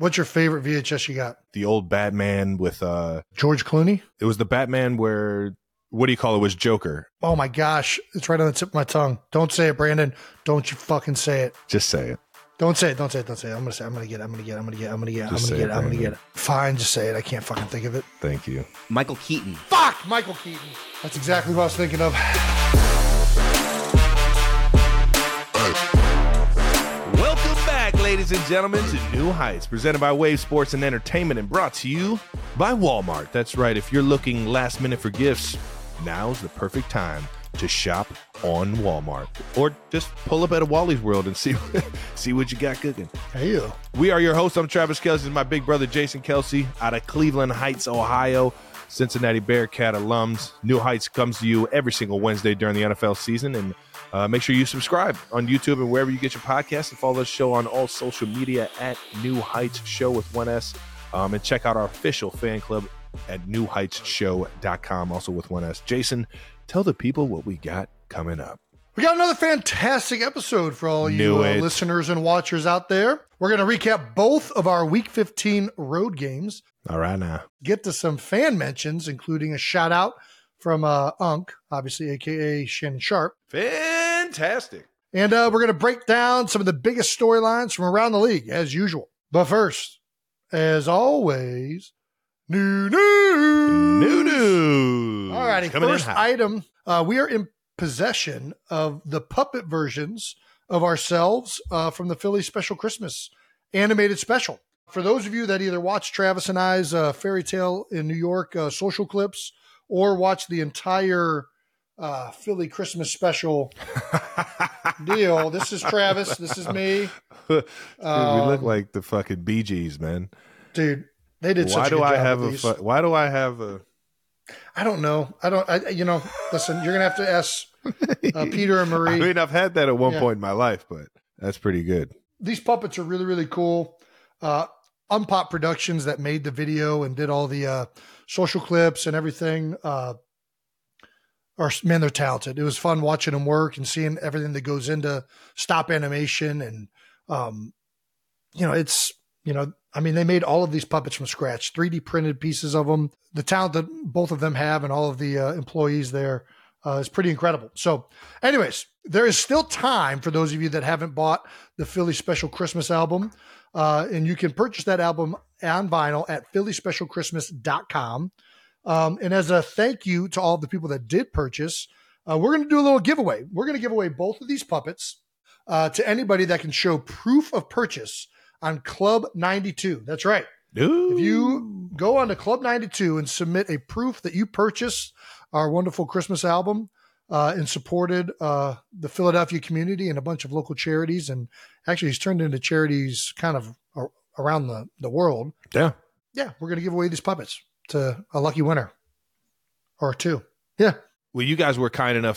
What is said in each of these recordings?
What's your favorite VHS you got? The old Batman with George Clooney? It was the Batman where, what do you call it, was Joker. Oh my gosh. It's right on the tip of my tongue. Don't say it, Brandon. Don't you fucking say it. Just say it. Don't say it. Don't say it. Don't say it. I'm gonna get it. Fine, just say it. I can't fucking think of it. Thank you. Michael Keaton. Fuck! Michael Keaton. That's exactly what I was thinking of. Welcome back, ladies and gentlemen, to New Heights, presented by Wave Sports and Entertainment and brought to you by Walmart. That's right. If you're looking last minute for gifts, now's the perfect time to shop on Walmart, or just pull up at a Wally's World and see what you got cooking. Hey, you. We are your hosts. I'm Travis Kelce. This is my big brother Jason Kelce out of Cleveland Heights, Ohio. Cincinnati Bearcat alums. New Heights comes to you every single Wednesday during the NFL season, and make sure you subscribe on YouTube and wherever you get your podcasts, and follow the show on all social media at New Heights Show with 1S, and check out our official fan club at newheightsshow.com, also with 1S. Jason, tell the people what we got coming up. We got another fantastic episode for all you listeners and watchers out there. We're going to recap both of our Week 15 road games. All right now. Get to some fan mentions, including a shout out from Unk, obviously, a.k.a. Shannon Sharp. Fantastic. And we're going to break down some of the biggest storylines from around the league, as usual. But first, as always, new news. All righty, first item. We are in possession of the puppet versions of ourselves from the Philly Special Christmas animated special. For those of you that either watch Travis and I's Fairy Tale in New York social clips or watch the entire Philly Christmas special deal, this is Travis, this is me. Dude, we look like the fucking Bee Gees, man. Dude, they did such a good job with these. Why do I have a... I don't know. Listen, you're going to have to ask Peter and Marie. I mean, I've had that at one point in my life, but that's pretty good. These puppets are really, really cool. Unpop Productions that made the video and did all the social clips and everything. Man, they're talented. It was fun watching them work and seeing everything that goes into stop animation. And, they made all of these puppets from scratch, 3D printed pieces of them. The talent that both of them have and all of the employees there is pretty incredible. So anyways, there is still time for those of you that haven't bought the Philly Special Christmas album. And you can purchase that album on vinyl at phillyspecialchristmas.com. And as a thank you to all the people that did purchase, we're going to do a little giveaway. We're going to give away both of these puppets to anybody that can show proof of purchase on Club 92. That's right. Ooh. If you go on to Club 92 and submit a proof that you purchased our wonderful Christmas album and supported the Philadelphia community and a bunch of local charities, and actually he's turned into charities kind of around the world. Yeah. Yeah, we're going to give away these puppets to a lucky winner or two. Yeah. Well, you guys were kind enough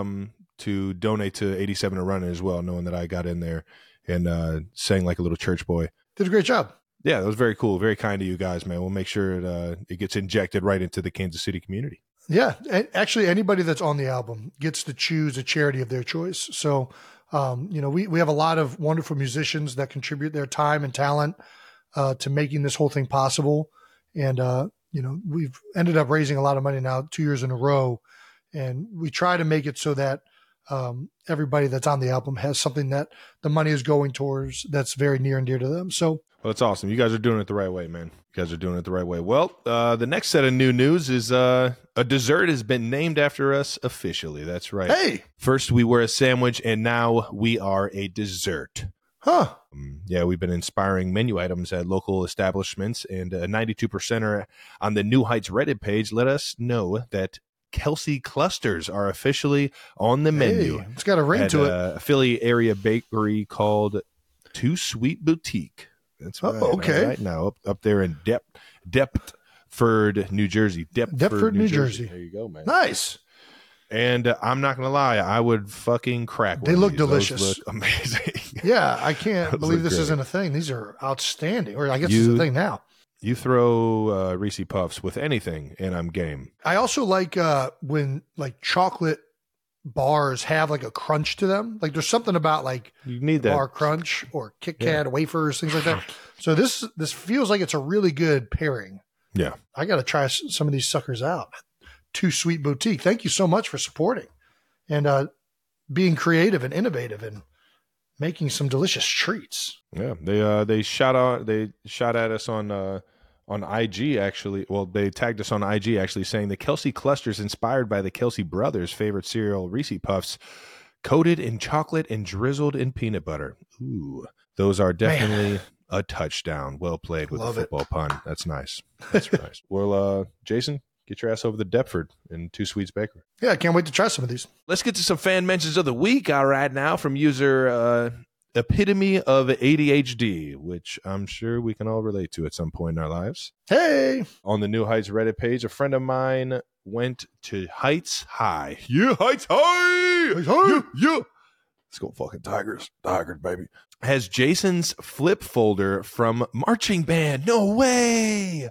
to donate to 87 and Running as well, knowing that I got in there and sang like a little church boy. Did a great job. Yeah, that was very cool. Very kind of you guys, man. We'll make sure it gets injected right into the Kansas City community. Yeah. Actually, anybody that's on the album gets to choose a charity of their choice. So, we have a lot of wonderful musicians that contribute their time and talent to making this whole thing possible. And, we've ended up raising a lot of money now 2 years in a row. And we try to make it so that everybody that's on the album has something that the money is going towards that's very near and dear to them. So, well, it's awesome. You guys are doing it the right way, man. You guys are doing it the right way. Well, the next set of new news is a dessert has been named after us officially. That's right. Hey! First we were a sandwich, and now we are a dessert. Huh. Yeah, we've been inspiring menu items at local establishments, and 92%er on the New Heights Reddit page let us know that Kelsey clusters are officially on the menu. Hey, it's got a ring to it. A Philly area bakery called Too Sweet Boutique. That's right. Okay. Right now, up there in Deptford, New Jersey. Deptford, New Jersey. There you go, man. Nice. And I'm not going to lie, I would fucking crack one. They look these. delicious. Those look amazing. Yeah, I can't believe this isn't a thing. These are outstanding. Or I guess it's a thing now. You throw Reese Puffs with anything, and I'm game. I also like when like chocolate bars have like a crunch to them. Like there's something about like You need that. bar crunch or Kit Kat wafers, things like that. So this feels like it's a really good pairing. Yeah. I got to try some of these suckers out. Too Sweet Boutique. Thank you so much for supporting and being creative and innovative and making some delicious treats. Yeah. They shot at us on IG actually. Well, they tagged us on IG actually saying the Kelsey clusters inspired by the Kelsey brothers' favorite cereal, Reese Puffs, coated in chocolate and drizzled in peanut butter. Ooh, those are definitely a touchdown. Well played with the football pun. That's nice. That's nice. Well, Jason, get your ass over to Deptford and Two Sweets Bakery. Yeah, I can't wait to try some of these. Let's get to some fan mentions of the week. All right, now from user Epitome of ADHD, which I'm sure we can all relate to at some point in our lives. Hey! On the New Heights Reddit page, a friend of mine went to Heights High. Yeah, Heights High! Heights High! Yeah! Let's go fucking Tigers. Tigers, baby. Has Jason's flip folder from marching band. No way!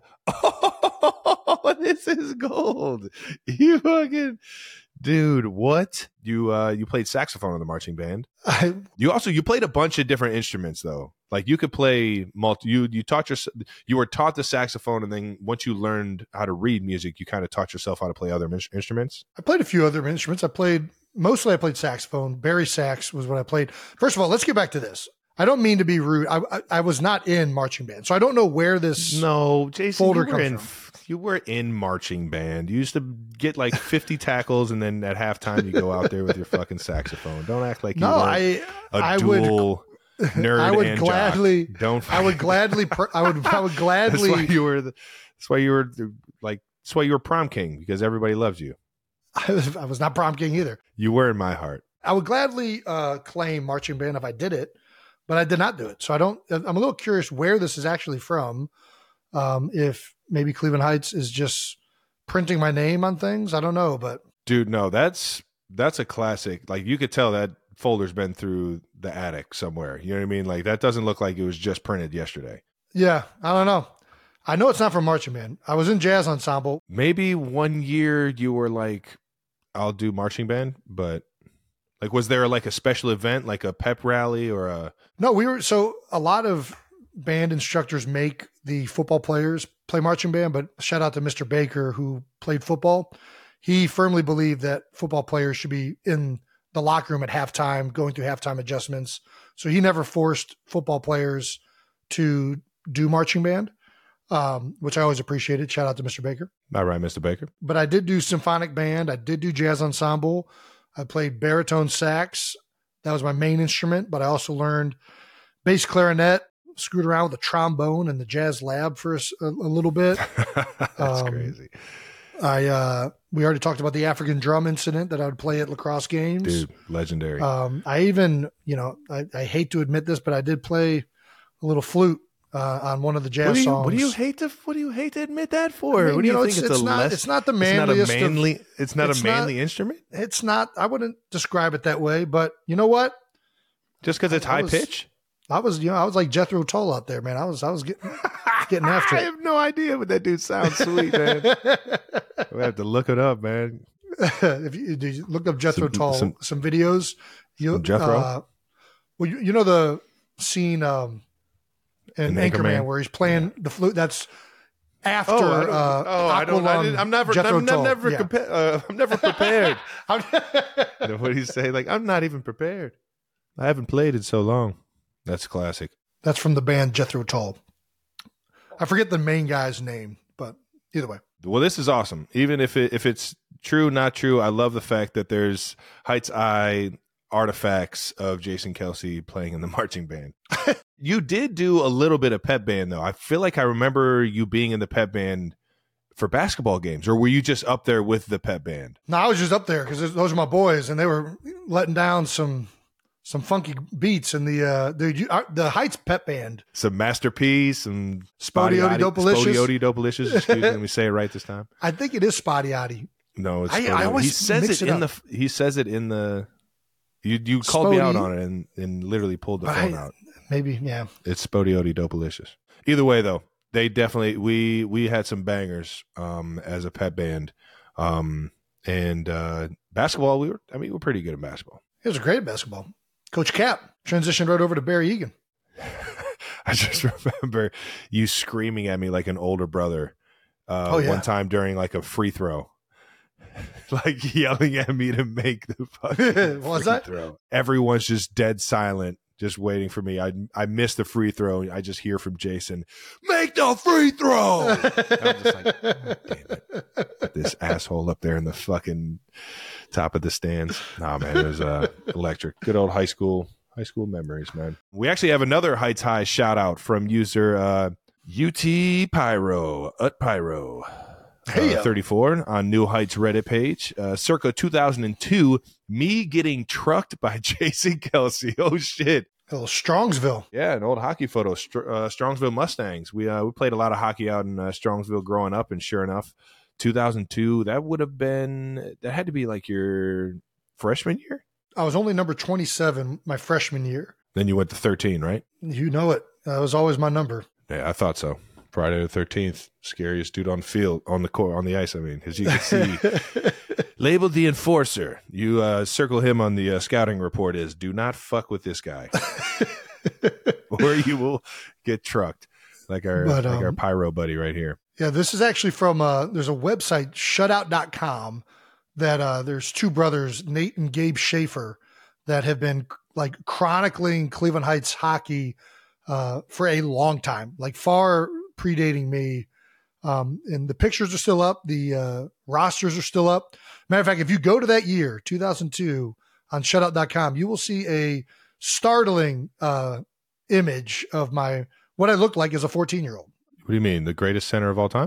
Oh, this is gold. You fucking... Dude, what? You played saxophone in the marching band. You played a bunch of different instruments though. Like you could play you were taught the saxophone, and then once you learned how to read music, you kind of taught yourself how to play other instruments. I played a few other instruments. I played saxophone. Bari sax was what I played. First of all, let's get back to this. I don't mean to be rude. I was not in marching band, so I don't know where this Jason, folder comes from. You were in marching band. You used to get like 50 tackles, and then at halftime you go out there with your fucking saxophone. Don't act like you were a dual nerd. I would and gladly. jock. Don't. I would gladly. I would gladly. That's why you were prom king, because everybody loves you. I was not prom king either. You were in my heart. I would gladly claim marching band if I did it, but I did not do it. So I'm a little curious where this is actually from. If maybe Cleveland Heights is just printing my name on things. I don't know, but dude, no, that's a classic. Like you could tell that folder's been through the attic somewhere. You know what I mean? Like that doesn't look like it was just printed yesterday. Yeah. I don't know. I know it's not from marching band. I was in jazz ensemble. Maybe one year you were like, I'll do marching band, but like, was there like a special event, like a pep rally or a... No, so a lot of band instructors make the football players play marching band, but shout out to Mr. Baker who played football. He firmly believed that football players should be in the locker room at halftime, going through halftime adjustments. So he never forced football players to do marching band, which I always appreciated. Shout out to Mr. Baker. All right, Mr. Baker. But I did do symphonic band. I did do jazz ensemble. I played baritone sax. That was my main instrument, but I also learned bass clarinet, screwed around with the trombone in the jazz lab for a little bit. That's crazy. We already talked about the African drum incident that I would play at lacrosse games. Dude, legendary. I even, I hate to admit this, but I did play a little flute on one of the jazz songs. What do you hate to admit that for? I mean, what do you think? It's not the manliest. It's not a manly instrument. It's not. I wouldn't describe it that way. But you know what? Just because it's high pitch. I was like Jethro Tull out there, man. I was getting after it. I have no idea, but that dude sounds sweet, man. We have to look it up, man. If you look up Jethro Tull, some videos. Jethro. Well, you know the scene in Anchorman where he's playing the flute. That's after. I'm never prepared. What do you say? Like, I'm not even prepared. I haven't played in so long. That's classic. That's from the band Jethro Tull. I forget the main guy's name, but either way. Well, this is awesome. Even if it's true, not true, I love the fact that there's Heights Eye artifacts of Jason Kelsey playing in the marching band. You did do a little bit of pep band, though. I feel like I remember you being in the pep band for basketball games, or were you just up there with the pep band? No, I was just up there because those are my boys, and they were letting down some funky beats in the Heights pep band. Some Masterpiece, some Spotty-Oddy Dopalicious. Excuse me, let me say it right this time. I think it is Spotty-Oddy. No, it's I always he says mix it in the. He says it in the. You called me out on it and literally pulled the phone out. Maybe, yeah. It's Spotty-Oddy Dopalicious. Either way, though, they definitely we had some bangers as a pep band, and Basketball, we're pretty good at basketball. He was great at basketball. Coach Cap transitioned right over to Barry Egan. I just remember you screaming at me like an older brother one time during like a free throw. Like yelling at me to make the fucking free throw. Everyone's just dead silent, just waiting for me. I missed the free throw. I just hear from Jason, make the free throw. I'm just like, oh, damn it. This asshole up there in the fucking top of the stands. Nah, man, it was electric. Good old high school memories, man. We actually have another Heights High shout out from user UT Pyro, Pyro. Hey, 34 on New Heights Reddit page. Circa 2002, me getting trucked by Jason Kelsey. Oh, shit. A little Strongsville. Yeah, an old hockey photo. Strongsville Mustangs. We played a lot of hockey out in Strongsville growing up, and sure enough, 2002, that had to be like your freshman year? I was only number 27 my freshman year. Then you went to 13, right? You know it. That was always my number. Yeah, I thought so. Friday the 13th, scariest dude on the field, on the court, on the ice. I mean, as you can see, labeled the enforcer. You circle him on the scouting report as "Do not fuck with this guy," or you will get trucked, like our pyro buddy right here. Yeah, this is actually from there's a website, shutout.com, that there's two brothers, Nate and Gabe Schaefer, that have been like chronicling Cleveland Heights hockey for a long time, like far predating me. And the pictures are still up. The rosters are still up. Matter of fact, if you go to that year, 2002, on shutout.com, you will see a startling image of what I looked like as a 14-year-old. What do you mean? The greatest center of all time?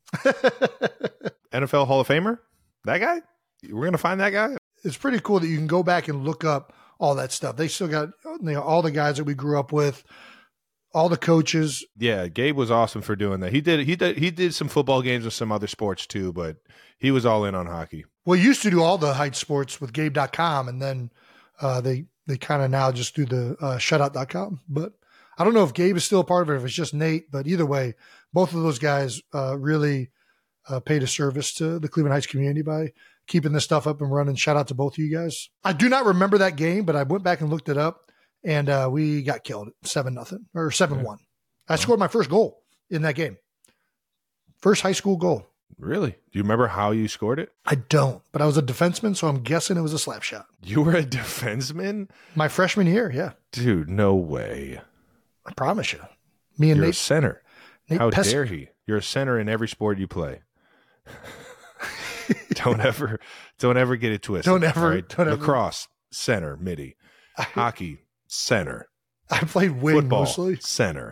NFL Hall of Famer? That guy? We're going to find that guy? It's pretty cool that you can go back and look up all that stuff. They still got all the guys that we grew up with, all the coaches. Yeah, Gabe was awesome for doing that. He did some football games with some other sports too, but he was all in on hockey. Well, he used to do all the Heights sports with Gabe.com, and then they kind of now just do the shutout.com. But I don't know if Gabe is still a part of it, if it's just Nate, but either way, both of those guys really paid a service to the Cleveland Heights community by keeping this stuff up and running. Shout out to both of you guys. I do not remember that game, but I went back and looked it up, and we got killed 7-0 or 7-1. I scored my first goal in that game. First high school goal. Really? Do you remember how you scored it? I don't, but I was a defenseman, so I'm guessing it was a slap shot. You were a defenseman? My freshman year, yeah. Dude, no way. I promise you. Me and You're Nate. A center. Nate How Pesce. dare he? You're a center in every sport you play. Don't ever get it twisted. Don't ever. Lacrosse, center, midi. Hockey, center. I played wing Football, mostly. center.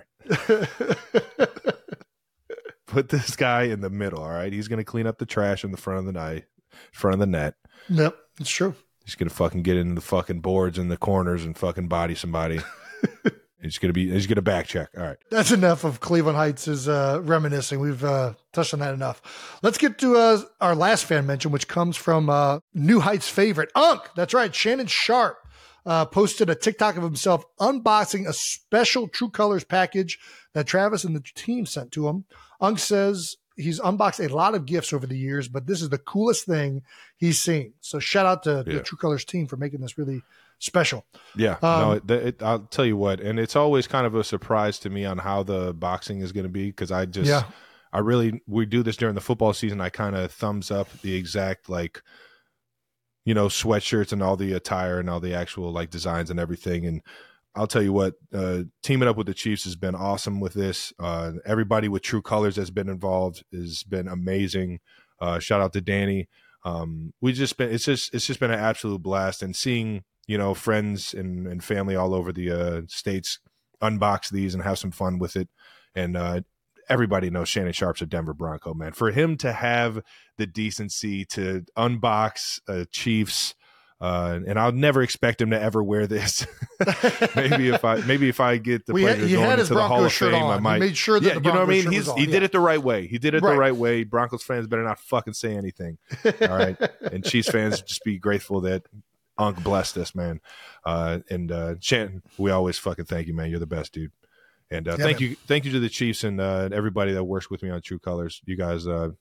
Put this guy in the middle, all right? He's going to clean up the trash in the front of the net. Yep, it's true. He's going to fucking get into the fucking boards in the corners and fucking body somebody. He's going to back check. All right. That's enough of Cleveland Heights is reminiscing. We've touched on that enough. Let's get to our last fan mention, which comes from New Heights favorite, Unk. That's right. Shannon Sharp posted a TikTok of himself unboxing a special True Colors package that Travis and the team sent to him. Unk says he's unboxed a lot of gifts over the years, but this is the coolest thing he's seen. So shout out to the True Colors team for making this really special. Yeah. I'll tell you what, and it's always kind of a surprise to me on how the boxing is going to be, because we do this during the football season. I kind of thumbs up the exact sweatshirts and all the attire and all the actual like designs and everything. And I'll tell you what, teaming up with the Chiefs has been awesome with this. Everybody with True Colors that's been involved has been amazing. Shout out to Danny. It's just been an absolute blast, and seeing friends and family all over the states unbox these and have some fun with it. And everybody knows Shannon Sharp's a Denver Bronco, man. For him to have the decency to unbox Chiefs, and I'll never expect him to ever wear this. maybe if I get the pleasure of going into the Hall of Fame, I might. He made sure that the you know what I Bronco mean. shirt was He on. did it the right way. He did it the right way. Broncos fans better not fucking say anything. All right, and Chiefs fans just be grateful that Unk blessed us, man. And Shannon, we always fucking thank you, man. You're the best, dude. And thank you to the Chiefs and everybody that works with me on True Colors. You guys,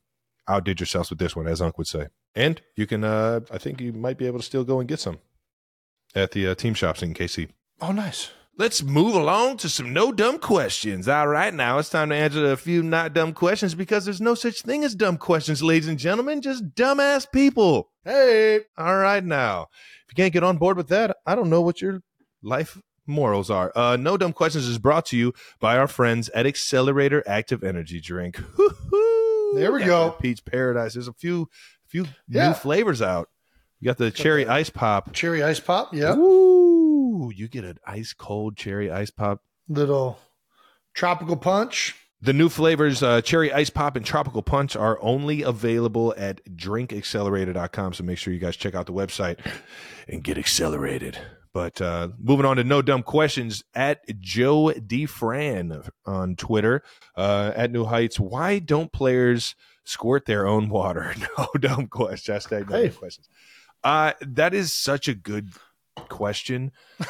outdid yourselves with this one, as Unc would say. And you can, I think you might be able to still go and get some at the team shops in KC. Oh, nice. Let's move along to some no dumb questions. All right, now it's time to answer a few not dumb questions because there's no such thing as dumb questions, ladies and gentlemen, just dumbass people. Hey. All right, now, if you can't get on board with that, I don't know what your life morals are. No Dumb Questions is brought to you by our friends at Accelerator Active Energy Drink. There we go. Peach Paradise. There's a few new flavors out. You got the cherry ice pop. Cherry ice pop, yeah. Ooh, you get an ice cold cherry ice pop. Little tropical punch. The new flavors, cherry ice pop and tropical punch, are only available at drinkaccelerator.com. So make sure you guys check out the website and get accelerated. But moving on to no dumb questions, at Joe DeFran on Twitter, at New Heights. Why don't players squirt their own water? No dumb question. Hashtag no dumb questions. That is such a good question.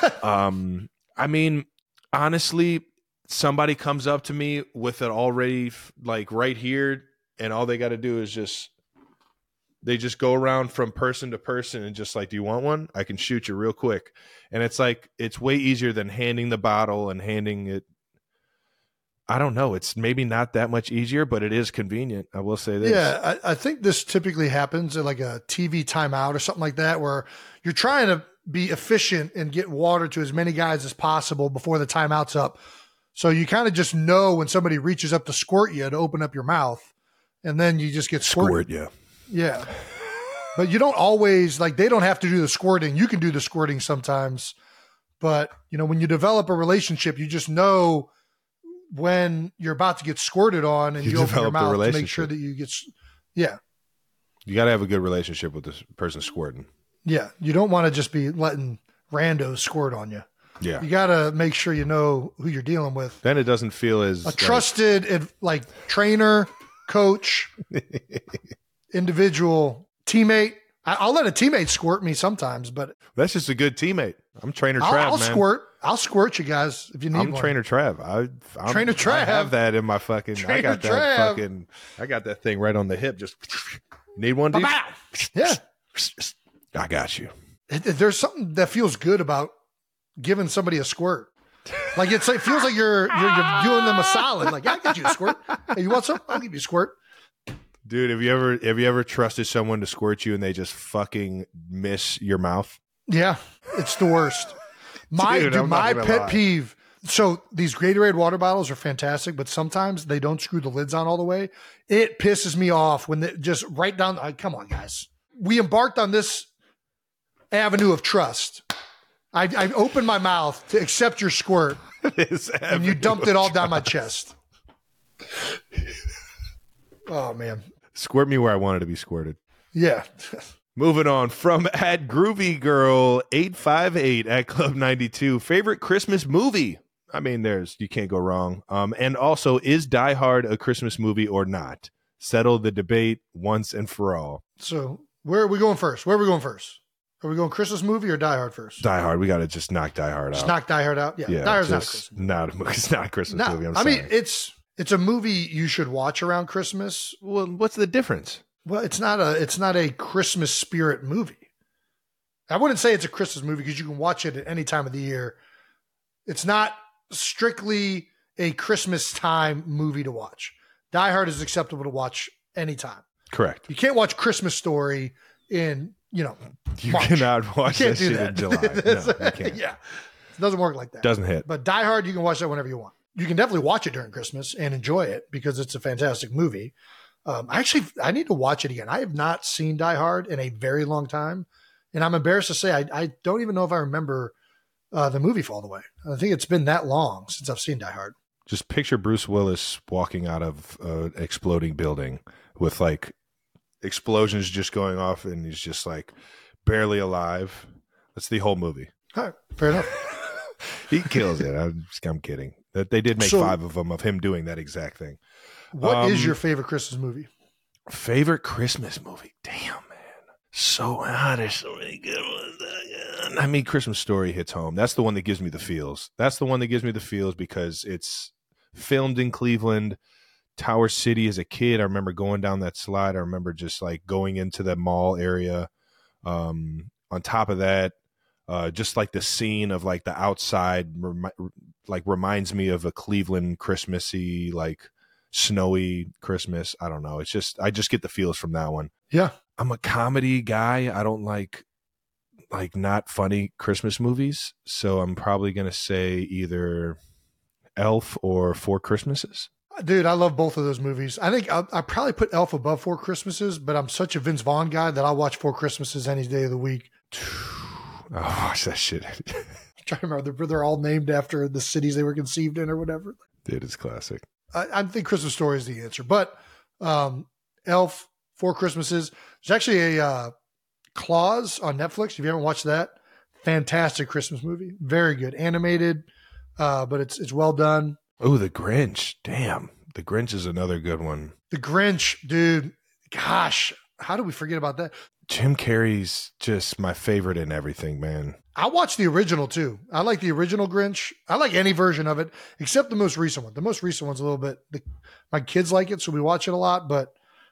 I mean, honestly, somebody comes up to me with it already like right here, and all they got to do is they just go around from person to person and just like, do you want one? I can shoot you real quick. And it's like, it's way easier than handing the bottle and handing it. I don't know. It's maybe not that much easier, but it is convenient. I will say this. Yeah, I think this typically happens at like a TV timeout or something like that, where you're trying to be efficient and get water to as many guys as possible before the timeout's up. So you kind of just know when somebody reaches up to squirt you to open up your mouth, and then you just get squirted. Yeah. Yeah. But you don't always, like, they don't have to do the squirting. You can do the squirting sometimes. But, you know, when you develop a relationship, you just know when you're about to get squirted on, and you open your mouth to make sure that you get, yeah. You got to have a good relationship with this person squirting. Yeah. You don't want to just be letting randos squirt on you. Yeah. You got to make sure you know who you're dealing with. Then it doesn't feel as a trusted, like trainer, coach, individual teammate. I'll let a teammate squirt me sometimes, but that's just a good teammate. I'm Trainer Trav, man. I'll squirt you guys if you need one. I'm Trainer Trav. I'm Trainer Trav. I have that in my fucking. I got that thing right on the hip. Just need one, dude. Yeah, I got you. There's something that feels good about giving somebody a squirt. Like it feels like you're doing them a solid. Like, I get you a squirt. Hey, you want some? I'll give you a squirt. Dude, have you ever trusted someone to squirt you and they just fucking miss your mouth? Yeah, it's the worst. My pet peeve. So these Gatorade water bottles are fantastic, but sometimes they don't screw the lids on all the way. It pisses me off when they just right down. Come on, guys. We embarked on this avenue of trust. I opened my mouth to accept your squirt, and you dumped it all down my chest. Oh, man. Squirt me where I wanted to be squirted. Yeah. Moving on from at Groovy Girl 858 at Club 92. Favorite Christmas movie? I mean, you can't go wrong. And also, is Die Hard a Christmas movie or not? Settle the debate once and for all. So where are we going first? Are we going Christmas movie or Die Hard first? Die Hard. We got to just knock Die Hard out. Just knock Die Hard out? Yeah. Die Hard's not a Christmas movie. It's not a Christmas movie. I mean, it's a movie you should watch around Christmas. Well, what's the difference? Well, it's not a Christmas spirit movie. I wouldn't say it's a Christmas movie because you can watch it at any time of the year. It's not strictly a Christmas time movie to watch. Die Hard is acceptable to watch anytime. Correct. You can't watch Christmas Story in, You March. Cannot watch that shit in July. No, you can't. Yeah. It doesn't work like that. Doesn't hit. But Die Hard, you can watch that whenever you want. You can definitely watch it during Christmas and enjoy it because it's a fantastic movie. I need to watch it again. I have not seen Die Hard in a very long time. And I'm embarrassed to say I don't even know if I remember the movie all the way. I think it's been that long since I've seen Die Hard. Just picture Bruce Willis walking out of an exploding building with like explosions just going off and he's just like barely alive. That's the whole movie. All right, fair enough. He kills it. I'm kidding. They did make 5 of them of him doing that exact thing. What is your favorite Christmas movie? Favorite Christmas movie? Damn, man. There's so many good ones. I mean, Christmas Story hits home. That's the one that gives me the feels. Because it's filmed in Cleveland. Tower City as a kid. I remember going down that slide. I remember just like going into the mall area. On top of that, just like the scene of like the outside reminds me of a Cleveland Christmassy, like snowy Christmas. I don't know. It's just, I just get the feels from that one. Yeah. I'm a comedy guy. I don't like not funny Christmas movies. So I'm probably going to say either Elf or Four Christmases. Dude, I love both of those movies. I think I probably put Elf above Four Christmases, but I'm such a Vince Vaughn guy that I'll watch Four Christmases any day of the week. Oh, watch that shit. I'm trying to remember. They're all named after the cities they were conceived in or whatever. Dude, it's classic. I think Christmas Story is the answer. But Elf, Four Christmases. There's actually a Claus on Netflix. If you haven't watched that, fantastic Christmas movie. Very good. Animated, but it's well done. Oh, The Grinch. Damn. The Grinch is another good one. The Grinch, dude. Gosh, how do we forget about that? Jim Carrey's just my favorite in everything, man. I watched the original too. I like the original Grinch. I like any version of it except the most recent one. The most recent one's a little bit, my kids like it, so we watch it a lot. But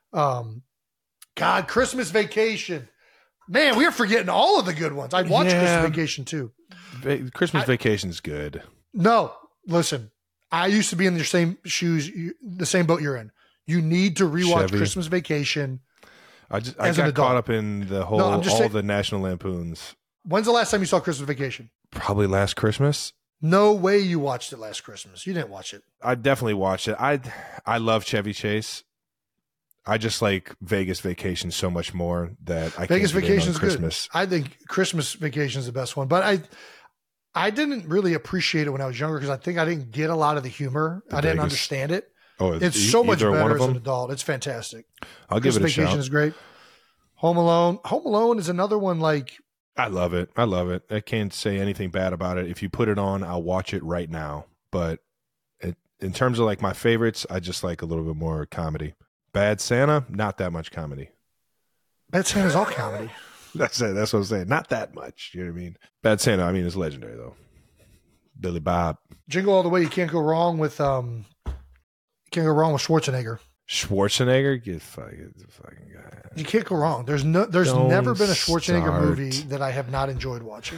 God, Christmas Vacation. Man, we are forgetting all of the good ones. I watched Christmas Vacation too. Christmas Vacation's good. No, listen. I used to be in your same shoes, the same boat you're in. You need to rewatch Chevy. Christmas Vacation. I got caught up in the whole the National Lampoons. When's the last time you saw Christmas Vacation? Probably last Christmas. No way you watched it last Christmas. You didn't watch it. I definitely watched it. I love Chevy Chase. I just like Vegas Vacation so much more that I Vegas can't Vacation is Christmas. Good. I think Christmas Vacation is the best one, but I didn't really appreciate it when I was younger because I think I didn't get a lot of the humor. I didn't understand it. Oh, it's so much better as an adult. It's fantastic. I'll give it a Vacation shout. is great. Home Alone. Home Alone is another one. Like I love it. I love it. I can't say anything bad about it. If you put it on, I'll watch it right now. But in terms of like my favorites, I just like a little bit more comedy. Bad Santa, not that much comedy. Bad Santa's all comedy. That's it. That's what I'm saying. Not that much. You know what I mean? Bad Santa, I mean, it's legendary though. Billy Bob. Jingle All the Way. You can't go wrong with Schwarzenegger. Schwarzenegger, get fucking guy. You can't go wrong. There's never been a Schwarzenegger movie that I have not enjoyed watching.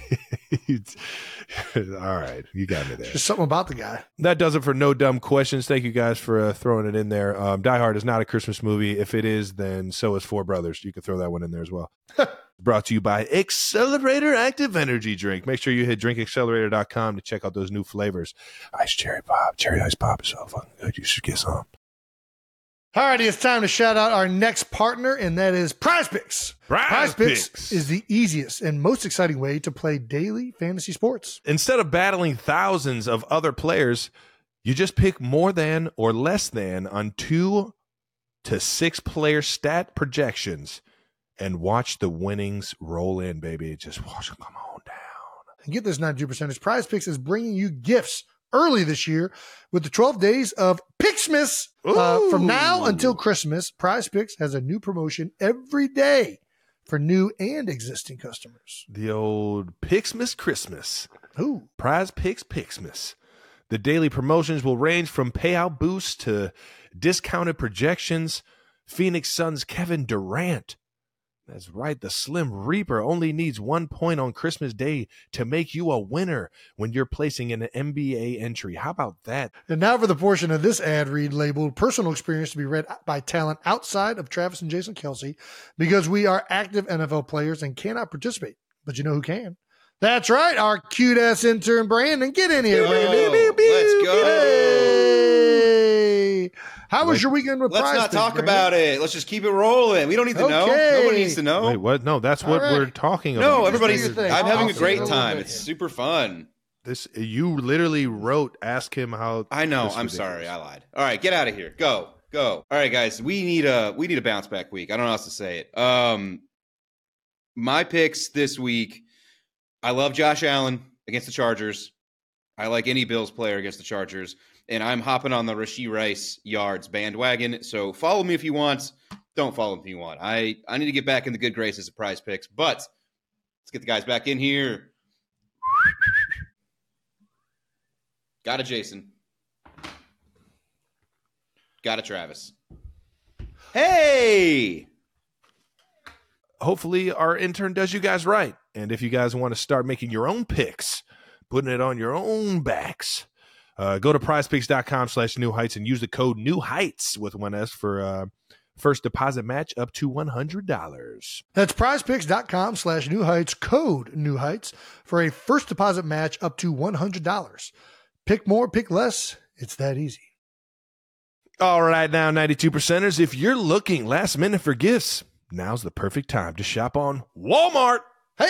All right, you got me there. There's just something about the guy. That does it for No Dumb Questions. Thank you guys for throwing it in there. Die Hard is not a Christmas movie. If it is, then so is Four Brothers. You can throw that one in there as well. Brought to you by Accelerator Active Energy Drink. Make sure you hit drinkaccelerator.com to check out those new flavors. Ice Cherry Pop. Cherry Ice Pop is so fucking good. You should get some. Alrighty, it's time to shout out our next partner, and that is Prize Picks. Prize Picks is the easiest and most exciting way to play daily fantasy sports. Instead of battling thousands of other players, you just pick more than or less than on 2 to 6 player stat projections and watch the winnings roll in, baby. Just watch them come on down. And get this 92%. Prize Picks is bringing you gifts early this year with the 12 days of Picksmas. From now until Christmas, Prize Picks has a new promotion every day for new and existing customers. The old Picksmas Christmas. Ooh. Prize Picks Picksmas. The daily promotions will range from payout boosts to discounted projections. Phoenix Suns' Kevin Durant. That's right. The Slim Reaper only needs 1 point on Christmas Day to make you a winner when you're placing an NBA entry. How about that? And now for the portion of this ad read labeled personal experience to be read by talent outside of Travis and Jason Kelce, because we are active NFL players and cannot participate. But you know who can? That's right. Our cute ass intern, Brandon. Get in here, Brandon. Let's go. Hey. How was your weekend with Prize Let's not Picks, talk Brandon? about it. Let's just keep it rolling. We don't need to know. Nobody needs to know. Wait, what? No, that's what All right. we're talking about. No, everybody's. do your thing. I'm I'll having a see great you in a little time. bit. It's super fun. This you literally wrote. Ask him how. I know. this is I'm ridiculous. sorry. I lied. All right, get out of here. Go. All right, guys. We need a bounce back week. I don't know how else to say it. My picks this week. I love Josh Allen against the Chargers. I like any Bills player against the Chargers. And I'm hopping on the Rashee Rice yards bandwagon. So follow me if you want. Don't follow me if you want. I need to get back in the good graces of Prize Picks. But let's get the guys back in here. Got it, Jason. Got it, Travis. Hey! Hopefully our intern does you guys right. And if you guys want to start making your own picks, putting it on your own backs, go to prizepicks.com/New Heights and use the code New Heights with 1S for first deposit match up to $100. That's prizepicks.com/New Heights, code New Heights for a first deposit match up to $100. Pick more, pick less. It's that easy. All right, now 92%ers, if you're looking last minute for gifts, now's the perfect time to shop on Walmart.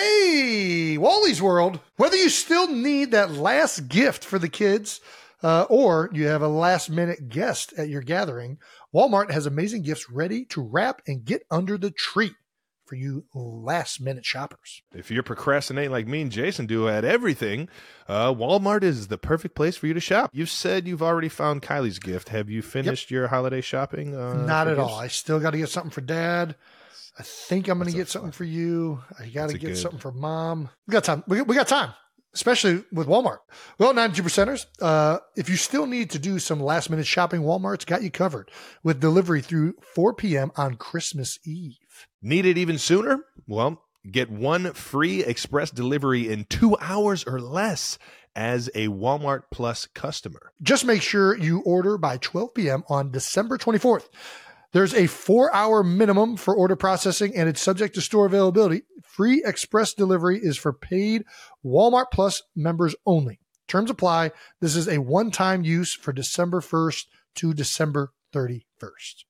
Hey, Wally's World. Whether you still need that last gift for the kids or you have a last minute guest at your gathering, Walmart has amazing gifts ready to wrap and get under the tree for you last minute shoppers. If you're procrastinating like me and Jason do at everything, Walmart is the perfect place for you to shop. You said you've already found Kylie's gift. Have you finished your holiday shopping? Not at all. I still got to get something for Dad. I think I'm going to get something for you. I got to get something for Mom. We got time. We got time, especially with Walmart. Well, 92%ers, if you still need to do some last minute shopping, Walmart's got you covered with delivery through 4 p.m. on Christmas Eve. Need it even sooner? Well, get one free express delivery in 2 hours or less as a Walmart Plus customer. Just make sure you order by 12 p.m. on December 24th. There's a 4-hour minimum for order processing, and it's subject to store availability. Free express delivery is for paid Walmart Plus members only. Terms apply. This is a one-time use for December 1st to December 31st.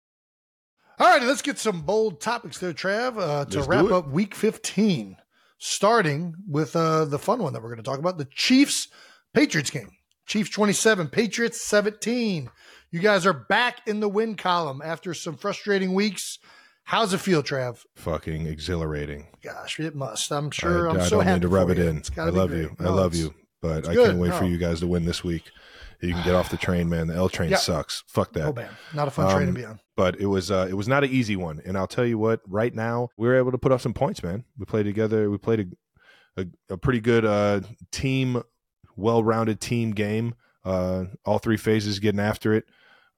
All right, let's get some bold topics there, Trav, to wrap up Week 15, starting with the fun one that we're going to talk about, the Chiefs-Patriots game. Chiefs 27, Patriots 17. You guys are back in the win column after some frustrating weeks. How's it feel, Trav? Fucking exhilarating. Gosh, it must. I'm sure. I so don't happy mean to rub it you. in. I love you. I love you. But I can't wait for you guys to win this week. You can get off the train, man. The L train sucks. Fuck that. Oh, man. Not a fun train to be on. But it was not an easy one. And I'll tell you what, right now, we were able to put up some points, man. We played together. We played a pretty good team, well-rounded team game. All three phases getting after it.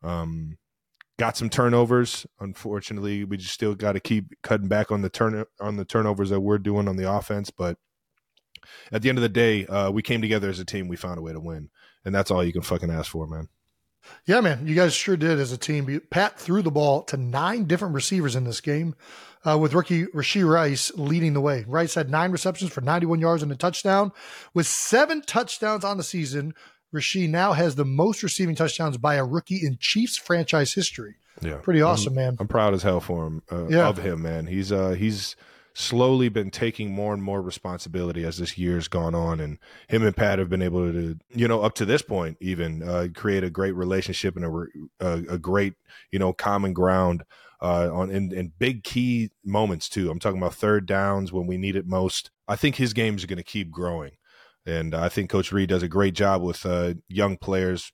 Got some turnovers. Unfortunately, we just still got to keep cutting back on the turnovers that we're doing on the offense. But at the end of the day, we came together as a team. We found a way to win, and that's all you can fucking ask for, man. Yeah, man, you guys sure did as a team. Pat threw the ball to 9 different receivers in this game, with rookie Rashee Rice leading the way. Rice had 9 receptions for 91 yards and a touchdown. With 7 touchdowns on the season, Rashee now has the most receiving touchdowns by a rookie in Chiefs franchise history. Yeah, pretty awesome, man. I'm proud as hell for him. Of him, man. He's slowly been taking more and more responsibility as this year's gone on, and him and Pat have been able to, up to this point, even create a great relationship and a great, common ground in big key moments too. I'm talking about third downs when we need it most. I think his games are going to keep growing. And I think Coach Reed does a great job with young players.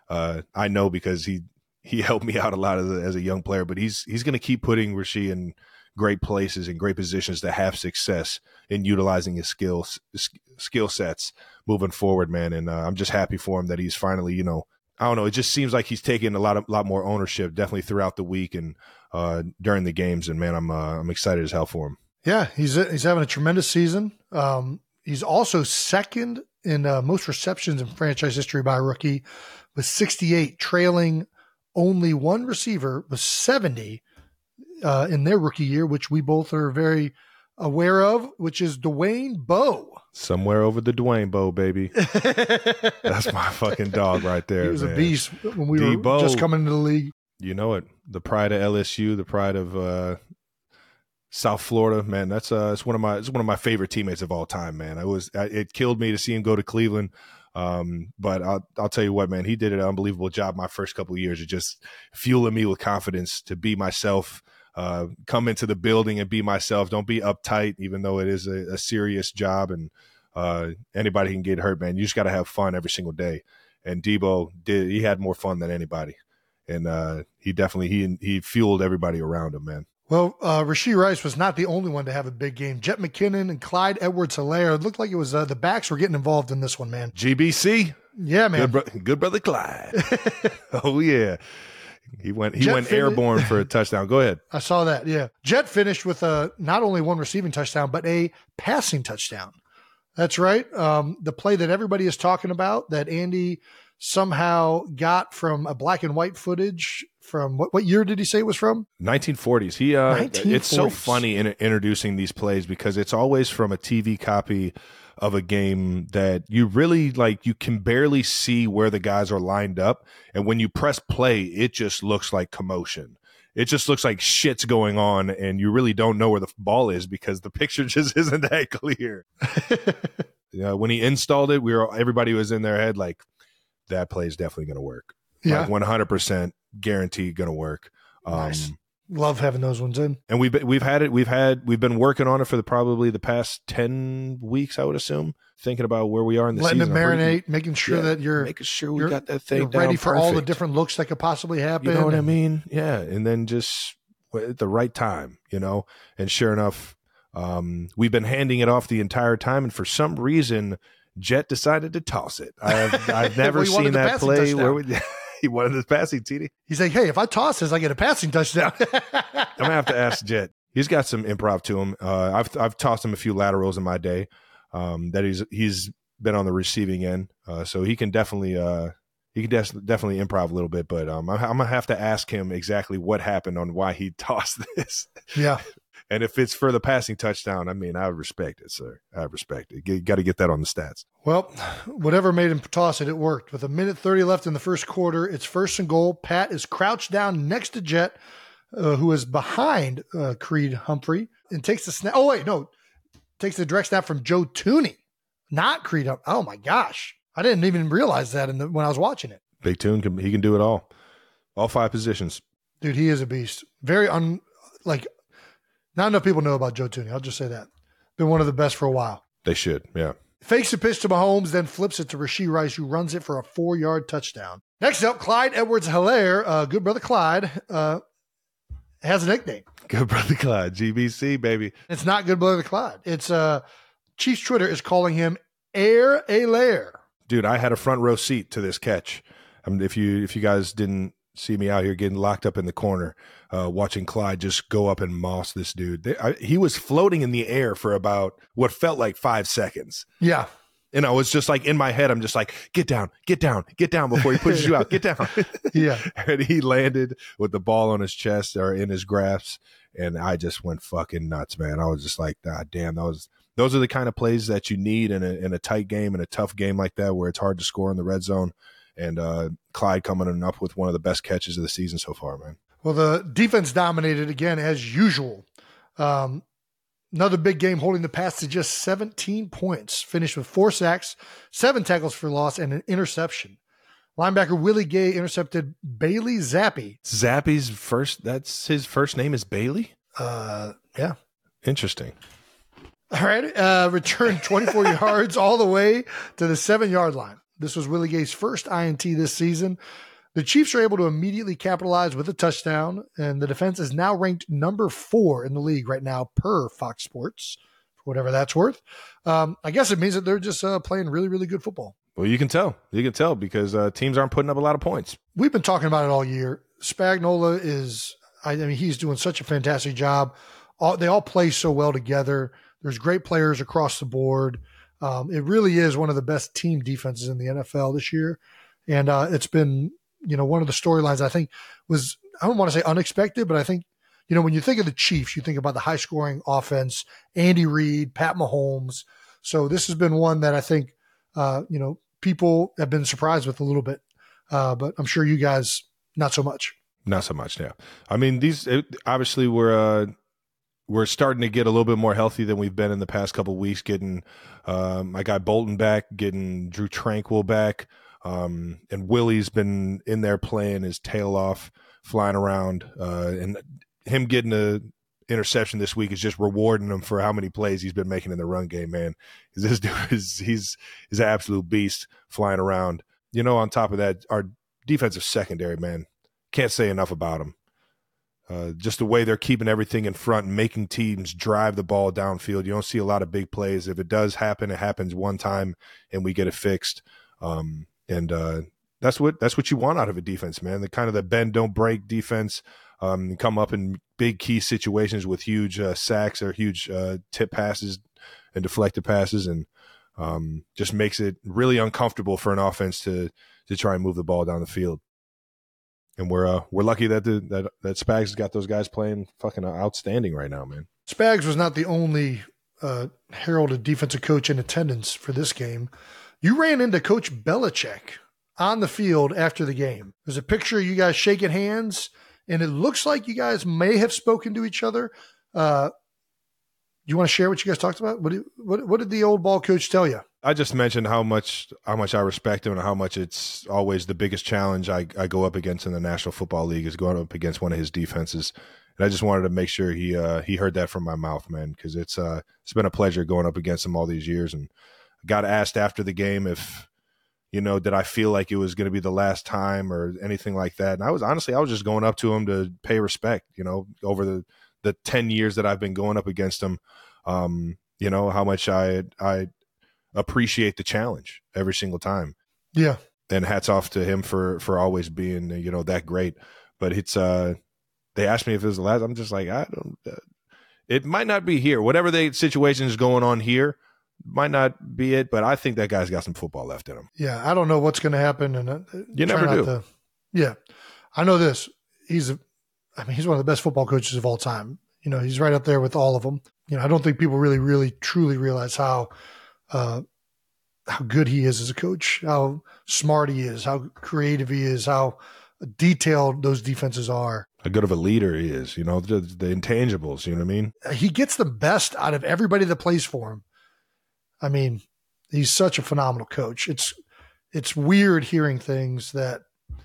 I know because he helped me out a lot as a young player, but he's going to keep putting Rashee in great places and great positions to have success in utilizing his skill sets moving forward, man. And I'm just happy for him that he's finally, I don't know. It just seems like he's taking a lot more ownership, definitely throughout the week and during the games. And man, I'm excited as hell for him. Yeah, he's having a tremendous season. He's also second in most receptions in franchise history by a rookie with 68, trailing only one receiver with 70 in their rookie year, which we both are very aware of, which is Dwayne Bowe. Somewhere over the Dwayne Bowe, baby. That's my fucking dog right there. He was man. A beast when we were just coming into the league. You know it. The pride of LSU, the pride of South Florida, man. That's it's one of my favorite teammates of all time, man. It killed me to see him go to Cleveland. But I'll tell you what, man, he did an unbelievable job my first couple of years of just fueling me with confidence to be myself, come into the building and be myself. Don't be uptight, even though it is a serious job and anybody can get hurt, man. You just got to have fun every single day. And Debo he had more fun than anybody. And he definitely he fueled everybody around him, man. Well, Rashee Rice was not the only one to have a big game. Jet McKinnon and Clyde Edwards-Helaire. It looked like it was the backs were getting involved in this one, man. GBC. Yeah, man. Good brother Clyde. Oh, yeah. He went airborne for a touchdown. Go ahead. I saw that. Yeah. Jet finished with not only one receiving touchdown, but a passing touchdown. That's right. The play that everybody is talking about that Andy somehow got from a black and white footage from what year did he say it was from? 1940s. 1940s. It's so funny in introducing these plays because it's always from a TV copy of a game that you really you can barely see where the guys are lined up. And when you press play, it just looks like commotion. It just looks like shit's going on and you really don't know where the ball is because the picture just isn't that clear. When he installed it, everybody was in their head like, that play is definitely going to work. Yeah. 100% guaranteed going to work. Nice. Love having those ones in. And we've been working on it for probably the past 10 weeks, I would assume, thinking about where we are in the season. season. Letting it marinate, making sure that we got that thing down ready for perfect. All the different looks that could possibly happen. You know what I mean? Yeah. And then just at the right time, and sure enough, we've been handing it off the entire time. And for some reason, Jet decided to toss it. I've never seen that play where he wanted his passing TD. He's like, hey, if I toss this, I get a passing touchdown. I'm gonna have to ask Jet. He's got some improv to him. I've tossed him a few laterals in my day. That he's been on the receiving end, so he can definitely improv a little bit. But I'm gonna have to ask him exactly what happened on why he tossed this. Yeah. And if it's for the passing touchdown, I mean, I respect it, sir. I respect it. You got to get that on the stats. Well, whatever made him toss it, it worked. With 1:30 left in the first quarter, it's 1st and goal. Pat is crouched down next to Jet, who is behind Creed Humphrey, and takes the snap. Oh, wait, no. Takes the direct snap from Joe Thuney, not Creed Humphrey. Oh, my gosh. I didn't even realize that when I was watching it. Big Tune, he can do it all. All 5 positions. Dude, he is a beast. Very not enough people know about Joe Thuney. I'll just say that. Been one of the best for a while. They should, yeah. Fakes a pitch to Mahomes, then flips it to Rashee Rice, who runs it for a 4-yard touchdown. Next up, Clyde Edwards-Helaire. Good brother Clyde has a nickname. Good brother Clyde, GBC, baby. It's not good brother Clyde. It's Chiefs Twitter is calling him Air-A-Lair. Dude, I had a front row seat to this catch. If you guys didn't see me out here getting locked up in the corner, watching Clyde just go up and moss this dude. He was floating in the air for about what felt like 5 seconds. Yeah. And I was just like, in my head, I'm just like, get down before he pushes you out. Get down. Yeah. And he landed with the ball on his chest or in his grasp. And I just went fucking nuts, man. I was just like, God damn, those are the kind of plays that you need in a tight game, in a tough game like that, where it's hard to score in the red zone. And Clyde coming up with one of the best catches of the season so far, man. Well, the defense dominated again, as usual. Another big game holding the pass to just 17 points. Finished with 4 sacks, 7 tackles for loss, and an interception. Linebacker Willie Gay intercepted Bailey Zappi. That's his first name is Bailey? Yeah. Interesting. All right. Returned 24 yards all the way to the 7-yard line. This was Willie Gay's first INT this season. The Chiefs are able to immediately capitalize with a touchdown, and the defense is now ranked number 4 in the league right now per Fox Sports, for whatever that's worth. I guess it means that they're just playing really, really good football. Well, you can tell. Because teams aren't putting up a lot of points. We've been talking about it all year. Spagnuolo he's doing such a fantastic job. They all play so well together. There's great players across the board. It really is one of the best team defenses in the NFL this year. And it's been, one of the storylines I think was, I don't want to say unexpected, but I think, when you think of the Chiefs, you think about the high scoring offense, Andy Reid, Pat Mahomes. So this has been one that I think, people have been surprised with a little bit. But I'm sure you guys, not so much. Not so much, yeah. I mean, obviously we're starting to get a little bit more healthy than we've been in the past couple of weeks, getting my guy Bolton back, getting Drew Tranquil back. And Willie's been in there playing his tail off, flying around. And him getting an interception this week is just rewarding him for how many plays he's been making in the run game, man. This dude he's an absolute beast flying around. On top of that, our defensive secondary, man, can't say enough about him. Just the way they're keeping everything in front and making teams drive the ball downfield. You don't see a lot of big plays. If it does happen, it happens one time and we get it fixed. And that's what you want out of a defense, man. The kind of the bend don't break defense, come up in big key situations with huge sacks or huge tip passes and deflected passes, and just makes it really uncomfortable for an offense to try and move the ball down the field. And we're lucky that that Spags got those guys playing fucking outstanding right now, man. Spags was not the only heralded defensive coach in attendance for this game. You ran into Coach Belichick on the field after the game. There's a picture of you guys shaking hands, and it looks like you guys may have spoken to each other. You want to share what you guys talked about? What did the old ball coach tell you? I just mentioned how much I respect him and how much it's always the biggest challenge I go up against in the National Football League is going up against one of his defenses. And I just wanted to make sure he heard that from my mouth, man, because it's been a pleasure going up against him all these years. And I got asked after the game if, did I feel like it was going to be the last time or anything like that. And I was just going up to him to pay respect, over the 10 years that I've been going up against him. How much I appreciate the challenge every single time. Yeah. And hats off to him for always being, that great. But it's, they asked me if it was the last. I'm just like, I don't, it might not be here. Whatever the situation is going on here might not be it, but I think that guy's got some football left in him. Yeah. I don't know what's going to happen. And you never do. Yeah. I know this. He's one of the best football coaches of all time. He's right up there with all of them. I don't think people really, really, truly realize how good he is as a coach, how smart he is, how creative he is, how detailed those defenses are. How good of a leader he is, the intangibles, you know what I mean? He gets the best out of everybody that plays for him. He's such a phenomenal coach. It's weird hearing things that,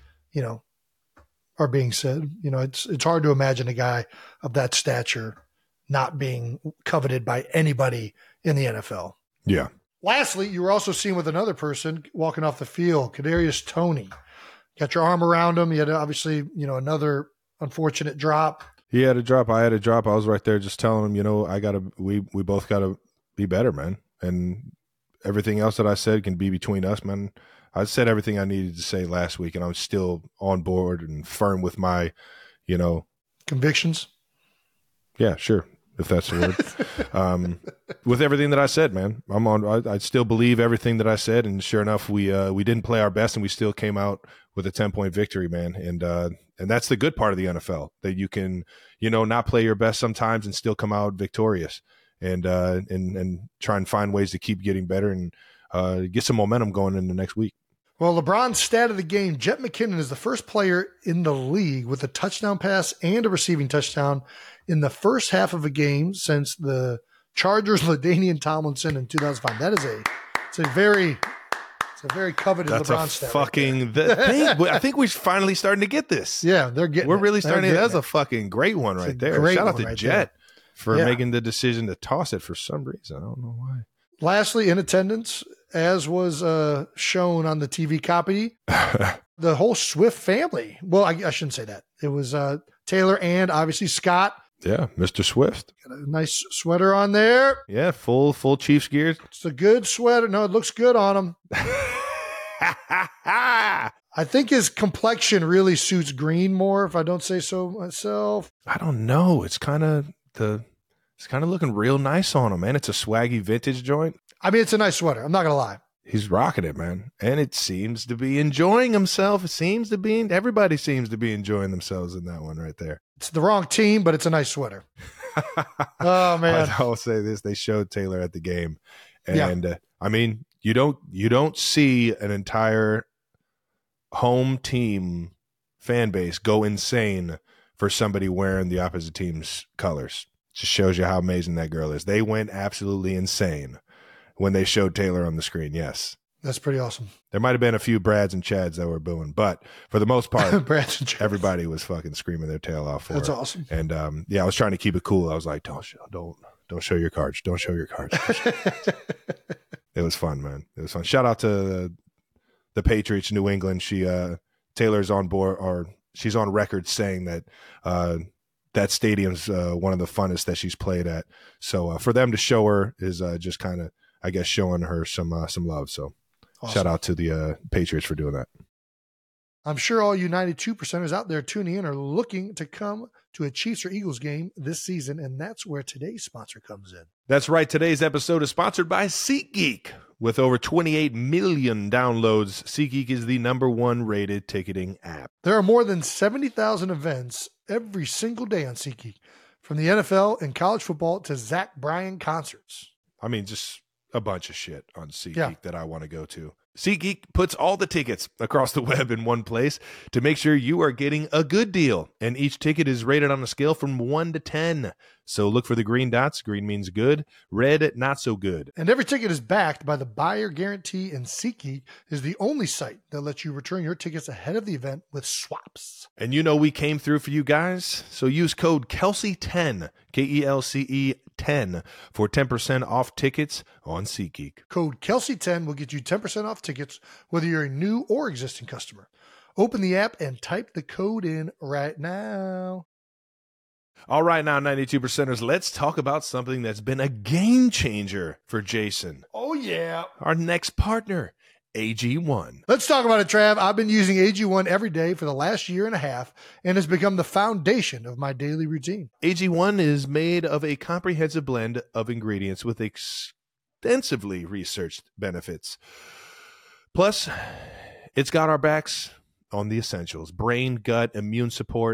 are being said. It's hard to imagine a guy of that stature not being coveted by anybody in the NFL. Yeah. Lastly, you were also seen with another person walking off the field, Kadarius Toney. Got your arm around him. You had obviously, another unfortunate drop. He had a drop. I had a drop. I was right there just telling him, we both gotta be better, man. And everything else that I said can be between us, man. I said everything I needed to say last week, and I'm still on board and firm with my, convictions. Yeah, sure. If that's the word, with everything that I said, man, I'm on. I still believe everything that I said, and sure enough, we didn't play our best, and we still came out with a 10-point victory, man. And that's the good part of the NFL, that you can, not play your best sometimes and still come out victorious, and try and find ways to keep getting better and get some momentum going into next week. Well, LeBron's stat of the game, Jet McKinnon is the first player in the league with a touchdown pass and a receiving touchdown in the first half of a game since the Chargers' LaDainian Tomlinson in 2005. It's a very coveted LeBron stat. Fucking the thing. I think we're finally starting to get this. Yeah, we're really starting. That's a fucking great one right there. Shout out to Jet for making the decision to toss it for some reason. I don't know why. Lastly, in attendance, as was shown on the TV copy, the whole Swift family. Well, I shouldn't say that. It was Taylor and obviously Scott. Yeah, Mr. Swift. Got a nice sweater on there. Yeah, full Chiefs gear. It's a good sweater. No, it looks good on him. I think his complexion really suits green more, if I don't say so myself. I don't know. It's kind of looking real nice on him, man. It's a swaggy vintage joint. It's a nice sweater. I'm not going to lie. He's rocking it, man. And it seems to be enjoying himself. Everybody seems to be enjoying themselves in that one right there. It's the wrong team, but it's a nice sweater. Oh, man. I'll say this. They showed Taylor at the game. And you don't see an entire home team fan base go insane for somebody wearing the opposite team's colors. Just shows you how amazing that girl is. They went absolutely insane when they showed Taylor on the screen. Yes. That's pretty awesome. There might have been a few Brads and Chads that were booing, but for the most part, Brads and Chads. Everybody was fucking screaming their tail off for That's her. Awesome. And I was trying to keep it cool. I was like, don't show your cards. Don't show your cards. It was fun, man. It was fun. Shout out to the Patriots, New England. Taylor's on board, or she's on record saying that that stadium's one of the funnest that she's played at. So for them to show her is just kind of, I guess, showing her some love. So awesome. Shout out to the Patriots for doing that. I'm sure all you 92%ers out there tuning in are looking to come to a Chiefs or Eagles game this season, and that's where today's sponsor comes in. That's right. Today's episode is sponsored by SeatGeek. With over 28 million downloads, SeatGeek is the #1 rated ticketing app. There are more than 70,000 events every single day on SeatGeek, from the NFL and college football to Zach Bryan concerts. I mean, just a bunch of shit on SeatGeek that I want to go to. SeatGeek puts all the tickets across the web in one place to make sure you are getting a good deal. And each ticket is rated on a scale from 1 to 10. So look for the green dots. Green means good. Red, not so good. And every ticket is backed by the buyer guarantee, and SeatGeek is the only site that lets you return your tickets ahead of the event with swaps. And you know we came through for you guys. So use code KELSEY10, KELCE 10 for 10% off tickets on SeatGeek. Code KELSEY10 will get you 10% off tickets whether you're a new or existing customer. Open the app and type the code in right now. All right, now 92%ers, let's talk about something that's been a game changer for Jason. Oh, yeah. Our next partner, AG1. Let's talk about it, Trav. I've been using AG1 every day for the last year and a half, and has become the foundation of my daily routine. AG1 is made of a comprehensive blend of ingredients with extensively researched benefits. Plus, it's got our backs on the essentials: brain, gut, immune support.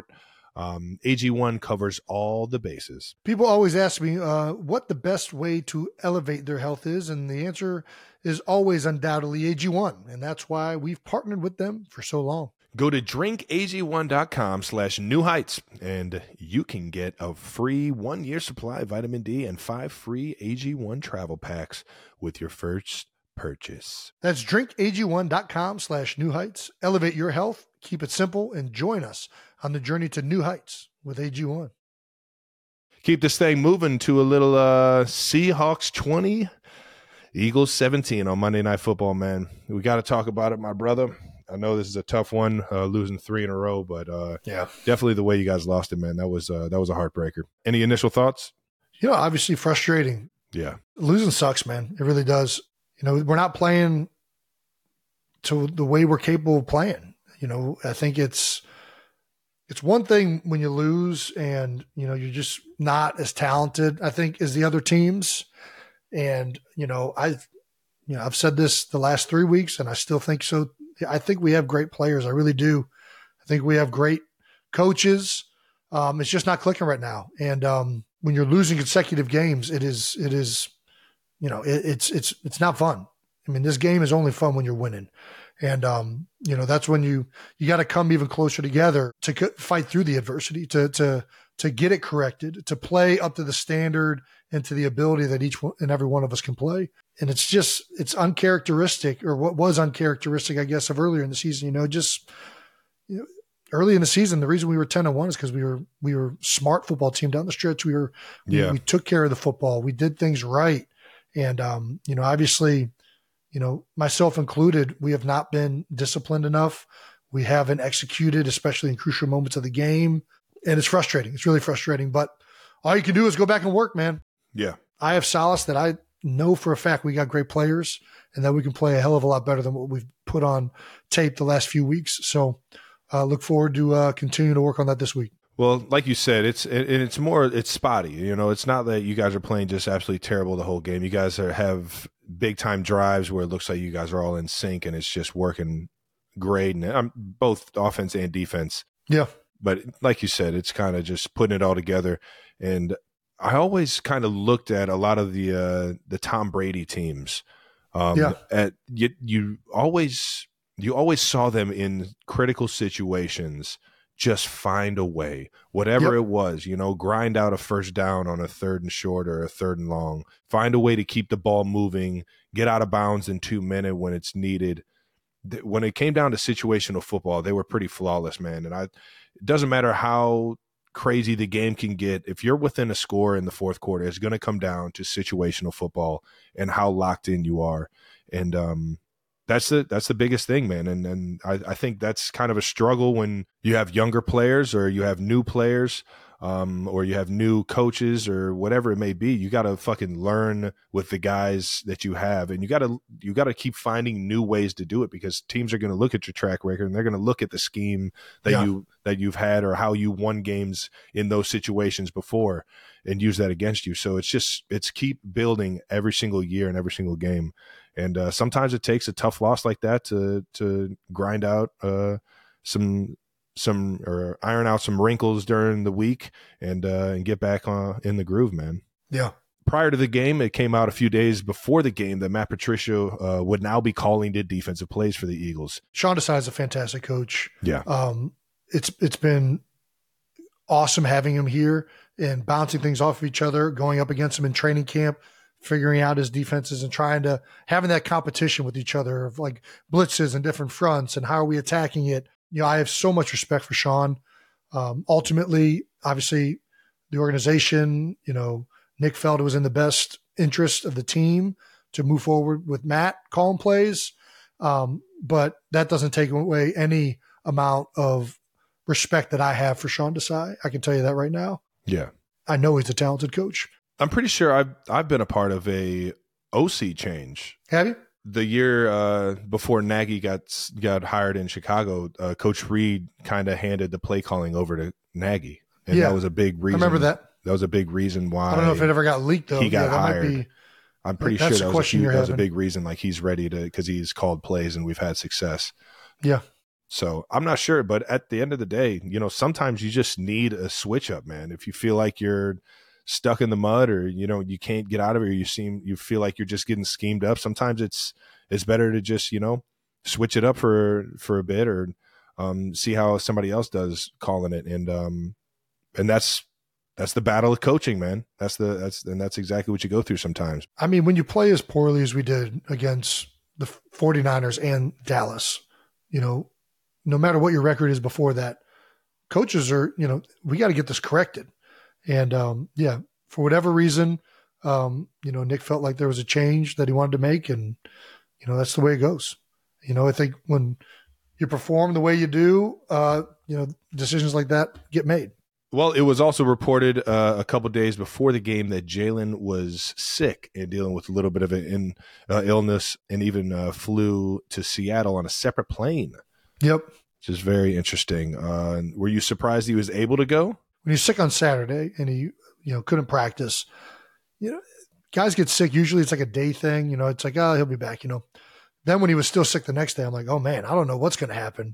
AG1 covers all the bases. People always ask me what the best way to elevate their health is, and the answer is always undoubtedly AG1, and that's why we've partnered with them for so long. Go to drinkag1.com/newheights, and you can get a free 1-year supply of vitamin D and 5 free AG1 travel packs with your first purchase. That's drinkag1.com/newheights. Elevate your health, keep it simple, and join us on the journey to new heights with AG1. Keep this thing moving to a little Seahawks 20, Eagles 17 on Monday Night Football, man. We got to talk about it, my brother. I know this is a tough one, losing 3 in a row, but definitely the way you guys lost it, man. That was a heartbreaker. Any initial thoughts? You know, obviously frustrating. Yeah. Losing sucks, man. It really does. You know, we're not playing to the way we're capable of playing. You know, I think it's one thing when you lose and, you know, you're just not as talented, I think, as the other teams. And, I've said this the last 3 weeks, and I still think so. I think we have great players. I really do. I think we have great coaches. It's just not clicking right now. And when you're losing consecutive games, it's not fun. I mean, this game is only fun when you're winning. And, that's when you got to come even closer together to fight through the adversity, to get it corrected, to play up to the standard and to the ability that each one and every one of us can play. And it's uncharacteristic, or what was uncharacteristic, I guess, of earlier in the season. Early in the season, the reason we were 10-1 is because we were smart football team down the stretch. We took care of the football. We did things right. And, obviously, myself included, we have not been disciplined enough. We haven't executed, especially in crucial moments of the game. And it's frustrating. It's really frustrating. But all you can do is go back and work, man. Yeah. I have solace that I know for a fact we got great players and that we can play a hell of a lot better than what we've put on tape the last few weeks. So look forward to continuing to work on that this week. Well, like you said, it's spotty. It's not that you guys are playing just absolutely terrible the whole game. You guys have big time drives where it looks like you guys are all in sync and it's just working great, and both offense and defense. Yeah. But like you said, it's kind of just putting it all together. And I always kind of looked at a lot of the Tom Brady teams. You always saw them in critical situations just find a way, whatever it was, grind out a first down on a 3rd and short or a 3rd and long, find a way to keep the ball moving, get out of bounds in 2 minutes when it's needed. When it came down to situational football, they were pretty flawless, man. And it doesn't matter how crazy the game can get. If you're within a score in the 4th quarter, it's going to come down to situational football and how locked in you are. And, that's the biggest thing, man. And I think that's kind of a struggle when you have younger players or you have new players. or you have new coaches or whatever it may be, you got to fucking learn with the guys that you have, and you got to keep finding new ways to do it, because teams are going to look at your track record and they're going to look at the scheme that you've had or how you won games in those situations before and use that against you. So it's keep building every single year and every single game. And sometimes it takes a tough loss like that to grind out some or iron out some wrinkles during the week and get back in the groove, man. Yeah. Prior to the game, it came out a few days before the game that Matt Patricia would now be calling the defensive plays for the Eagles. Sean Desai is a fantastic coach. Yeah. It's been awesome having him here and bouncing things off of each other, going up against him in training camp, figuring out his defenses and having that competition with each other of like blitzes and different fronts and how are we attacking it. I have so much respect for Sean. Ultimately, obviously, the organization, Nick felt it was in the best interest of the team to move forward with Matt calling plays. But that doesn't take away any amount of respect that I have for Sean Desai. I can tell you that right now. Yeah. I know he's a talented coach. I'm pretty sure I've been a part of a OC change. Have you? The year before Nagy got hired in Chicago, Coach Reed kind of handed the play calling over to Nagy, and that was a big reason. I remember that. That was a big reason why. I don't know if it ever got leaked though. He got hired. Might be, I'm pretty sure that was a big reason. Like he's ready to, because he's called plays and we've had success. Yeah. So I'm not sure, but at the end of the day, sometimes you just need a switch up, man. If you feel like you're stuck in the mud or you can't get out of it, or you feel like you're just getting schemed up, sometimes it's better to just switch it up for a bit, or see how somebody else does calling it, and that's the battle of coaching, man. That's exactly what you go through sometimes. I mean, when you play as poorly as we did against the 49ers and Dallas, no matter what your record is before that, coaches are, we got to get this corrected. And for whatever reason, Nick felt like there was a change that he wanted to make, and that's the way it goes. I think when you perform the way you do, decisions like that get made. Well, it was also reported a couple days before the game that Jalen was sick and dealing with a little bit of an illness, and even flew to Seattle on a separate plane. Yep. Which is very interesting. Were you surprised he was able to go? When he's sick on Saturday and he, couldn't practice, guys get sick. Usually it's like a day thing, it's like, oh, he'll be back, Then when he was still sick the next day, I'm like, oh man, I don't know what's going to happen.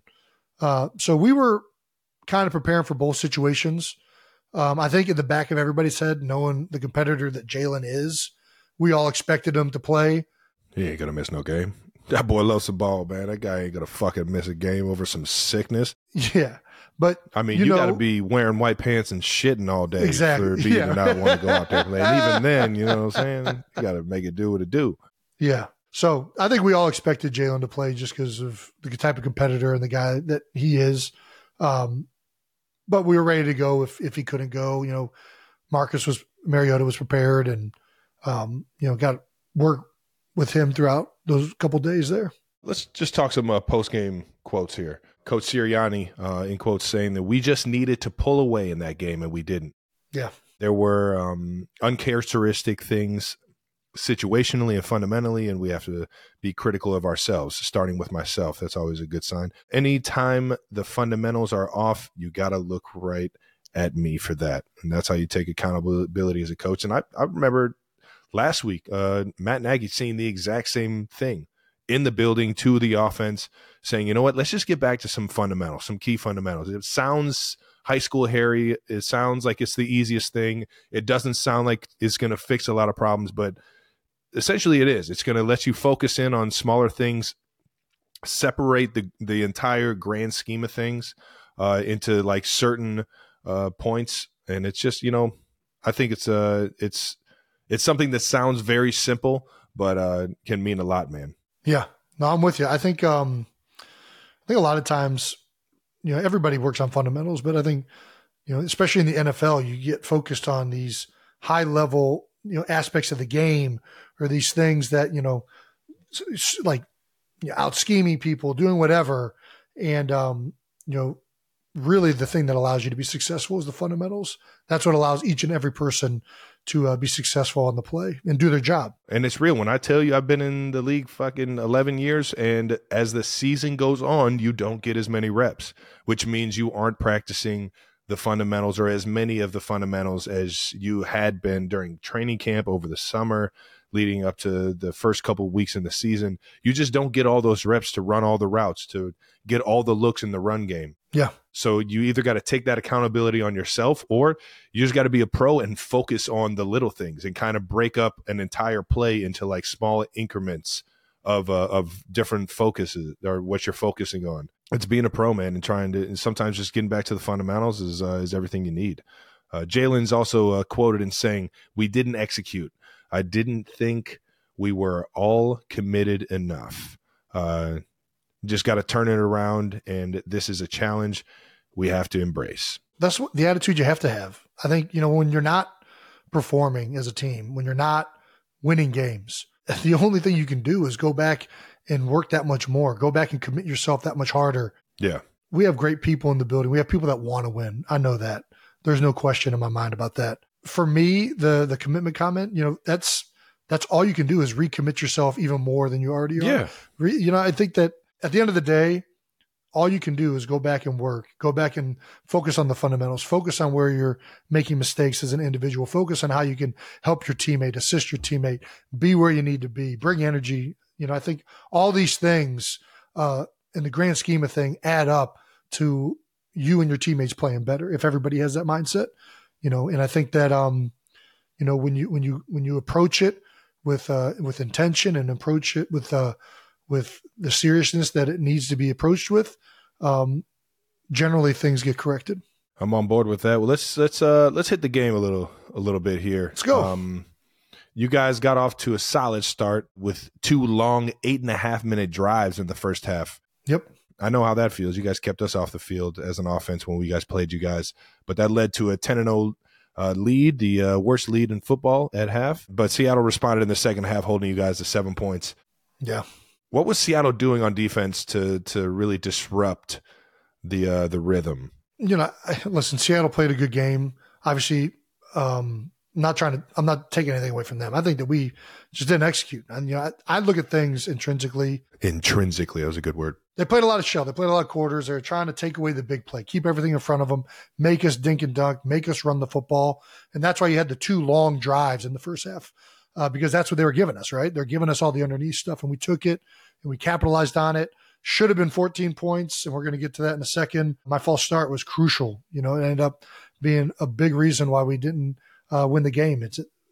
So we were kind of preparing for both situations. I think in the back of everybody's head, knowing the competitor that Jalen is, we all expected him to play. He ain't going to miss no game. That boy loves the ball, man. That guy ain't going to fucking miss a game over some sickness. Yeah. But I mean, you got to be wearing white pants and shitting all day for B to not want to go out there and play. And even then, you know what I'm saying? You got to make it do what it do. Yeah. So I think we all expected Jalen to play just because of the type of competitor and the guy that he is. But we were ready to go if he couldn't go. Mariota was prepared, and got to work with him throughout those couple days there. Let's just talk some post-game quotes here. Coach Sirianni, in quotes, saying that we just needed to pull away in that game, and we didn't. Yeah. There were uncharacteristic things situationally and fundamentally, and we have to be critical of ourselves, starting with myself. That's always a good sign. Anytime the fundamentals are off, you got to look right at me for that. And that's how you take accountability as a coach. And I remember last week, Matt Nagy saying the exact same thing in the building to the offense, saying, you know what, let's just get back to some fundamentals, some key fundamentals. It sounds high school Harry. It sounds like it's the easiest thing. It doesn't sound like it's going to fix a lot of problems, but essentially it is. It's going to let you focus in on smaller things, separate the entire grand scheme of things into like certain points. And it's just, I think it's something that sounds very simple, but can mean a lot, man. Yeah, no, I'm with you. I think a lot of times, everybody works on fundamentals, but I think, especially in the NFL, you get focused on these high level, aspects of the game, or these things that, out scheming people, doing whatever. And, really the thing that allows you to be successful is the fundamentals. That's what allows each and every person to be successful on the play and do their job. And it's real. When I tell you I've been in the league fucking 11 years, and as the season goes on, you don't get as many reps, which means you aren't practicing the fundamentals or as many of the fundamentals as you had been during training camp over the summer leading up to the first couple of weeks in the season. You just don't get all those reps to run all the routes, to get all the looks in the run game. Yeah. So you either got to take that accountability on yourself, or you just got to be a pro and focus on the little things and kind of break up an entire play into like small increments of different focuses or what you're focusing on. It's being a pro, man, and trying to, and sometimes just getting back to the fundamentals is everything you need. Jalen's also quoted in saying, "We didn't execute. I didn't think we were all committed enough. Just got to turn it around, and this is a challenge we have to embrace." That's what the attitude you have to have. I think, when you're not performing as a team, when you're not winning games, the only thing you can do is go back and work that much more, go back and commit yourself that much harder. Yeah. We have great people in the building. We have people that want to win. I know that. There's no question in my mind about that. For me, the commitment comment, that's all you can do is recommit yourself even more than you already are. Yeah. I think that at the end of the day, all you can do is go back and work, go back and focus on the fundamentals, focus on where you're making mistakes as an individual, focus on how you can help your teammate, assist your teammate, be where you need to be, bring energy. I think all these things in the grand scheme of thing add up to you and your teammates playing better if everybody has that mindset, and I think that, when you approach it with intention and approach it with the seriousness that it needs to be approached with, generally things get corrected. I'm on board with that. Well, let's hit the game a little bit here. Let's go. You guys got off to a solid start with 2 long 8.5-minute drives in the first half. Yep. I know how that feels. You guys kept us off the field as an offense when we guys played you guys, but that led to a 10-0 lead, the worst lead in football at half. But Seattle responded in the second half, holding you guys to 7 points. Yeah. What was Seattle doing on defense to really disrupt the rhythm? Listen, Seattle played a good game. Obviously, I'm not taking anything away from them. I think that we just didn't execute. And, I look at things intrinsically. Intrinsically, that was a good word. They played a lot of shell. They played a lot of quarters. They were trying to take away the big play, keep everything in front of them, make us dink and dunk, make us run the football. And that's why you had the 2 long drives in the first half, because that's what they were giving us, right? They're giving us all the underneath stuff, and we took it and we capitalized on it. Should have been 14 points, and we're going to get to that in a second. My false start was crucial. It ended up being a big reason why we didn't win the game.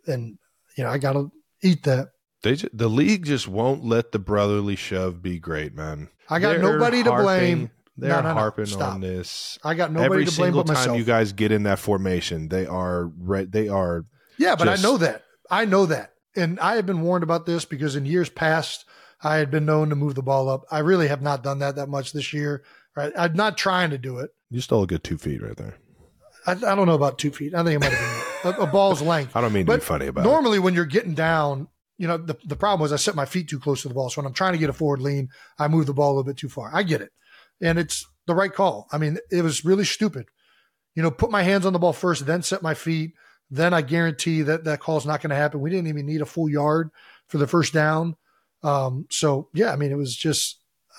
I got to eat that. The league just won't let the brotherly shove be great, man. I got nobody to blame. They're harping on this. I got nobody to blame but myself. Every single time you guys get in that formation, they are. Yeah, but I know that. And I have been warned about this because in years past, I had been known to move the ball up. I really have not done that much this year. Right? I'm not trying to do it. You stole a good 2 feet right there. I don't know about 2 feet. I think it might have been a ball's length. I don't mean to be funny about it. Normally when you're getting down, the problem was I set my feet too close to the ball. So when I'm trying to get a forward lean, I move the ball a little bit too far. I get it. And it's the right call. I mean, it was really stupid. Put my hands on the ball first, then set my feet. Then I guarantee that call's not going to happen. We didn't even need a full yard for the first down. So yeah, I mean, it was just,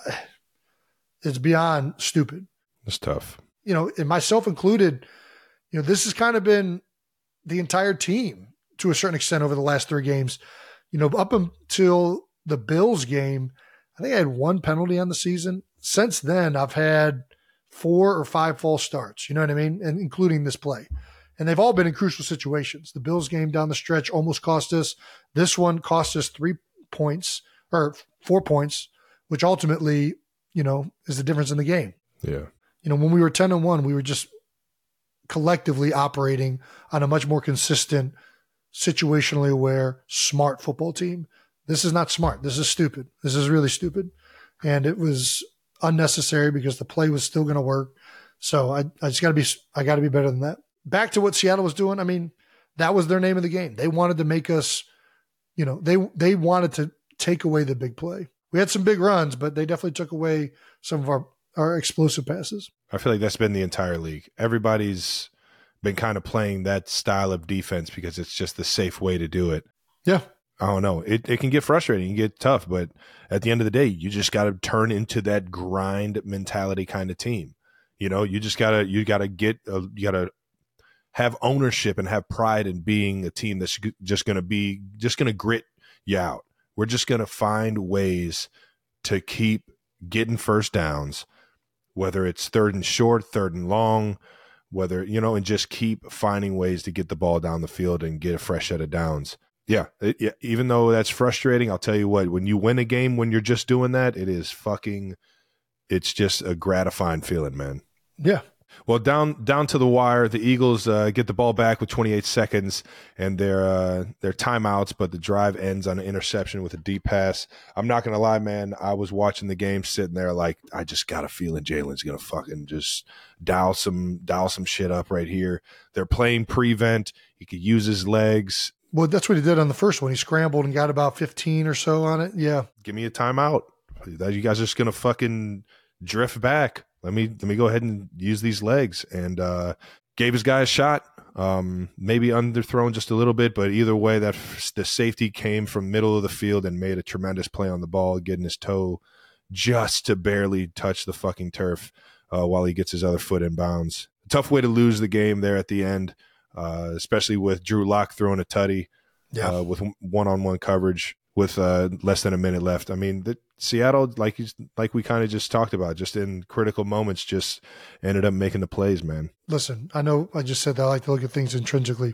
it's beyond stupid. It's tough. And myself included, this has kind of been the entire team to a certain extent over the last 3 games. Up until the Bills game, I think I had 1 penalty on the season. Since then, I've had 4 or 5 false starts, you know what I mean? And including this play. And they've all been in crucial situations. The Bills game down the stretch almost cost us. This one cost us 3 points or 4 points, which ultimately, is the difference in the game. Yeah. When we were 10-1, we were just collectively operating on a much more consistent, situationally aware, smart football team. This is not smart. This is stupid. This is really stupid. And it was unnecessary because the play was still going to work. So I got to be better than that. Back to what Seattle was doing. I mean, that was their name of the game. They wanted to make us, they wanted to take away the big play. We had some big runs, but they definitely took away some of our explosive passes. I feel like that's been the entire league. Everybody's been kind of playing that style of defense because it's just the safe way to do it. Yeah. I don't know. It can get frustrating, it can get tough, but at the end of the day, you just got to turn into that grind mentality kind of team. You know, you got to have ownership and have pride in being a team that's just going to grit you out. We're just going to find ways to keep getting first downs, whether it's third and short, third and long, whether, you know, and just keep finding ways to get the ball down the field and get a fresh set of downs. Yeah, even though that's frustrating, I'll tell you what, when you win a game, when you're just doing that, it's just a gratifying feeling, man. Yeah. Well, down to the wire, the Eagles get the ball back with 28 seconds and their timeouts, but the drive ends on an interception with a deep pass. I'm not going to lie, man. I was watching the game sitting there like, I just got a feeling Jalen's going to fucking just dial some shit up right here. They're playing prevent. He could use his legs. Well, that's what he did on the first one. He scrambled and got about 15 or so on it. Yeah. Give me a timeout. You guys are just going to fucking drift back. Let me go ahead and use these legs, and gave his guy a shot. Maybe underthrown just a little bit, but either way, that the safety came from middle of the field and made a tremendous play on the ball, getting his toe just to barely touch the fucking turf while he gets his other foot in bounds. Tough way to lose the game there at the end, especially with Drew Lock throwing a tutty with one-on-one coverage with less than a minute left. I mean, Seattle, like we kind of just talked about, just in critical moments, just ended up making the plays, man. Listen, I know I just said that I like to look at things intrinsically.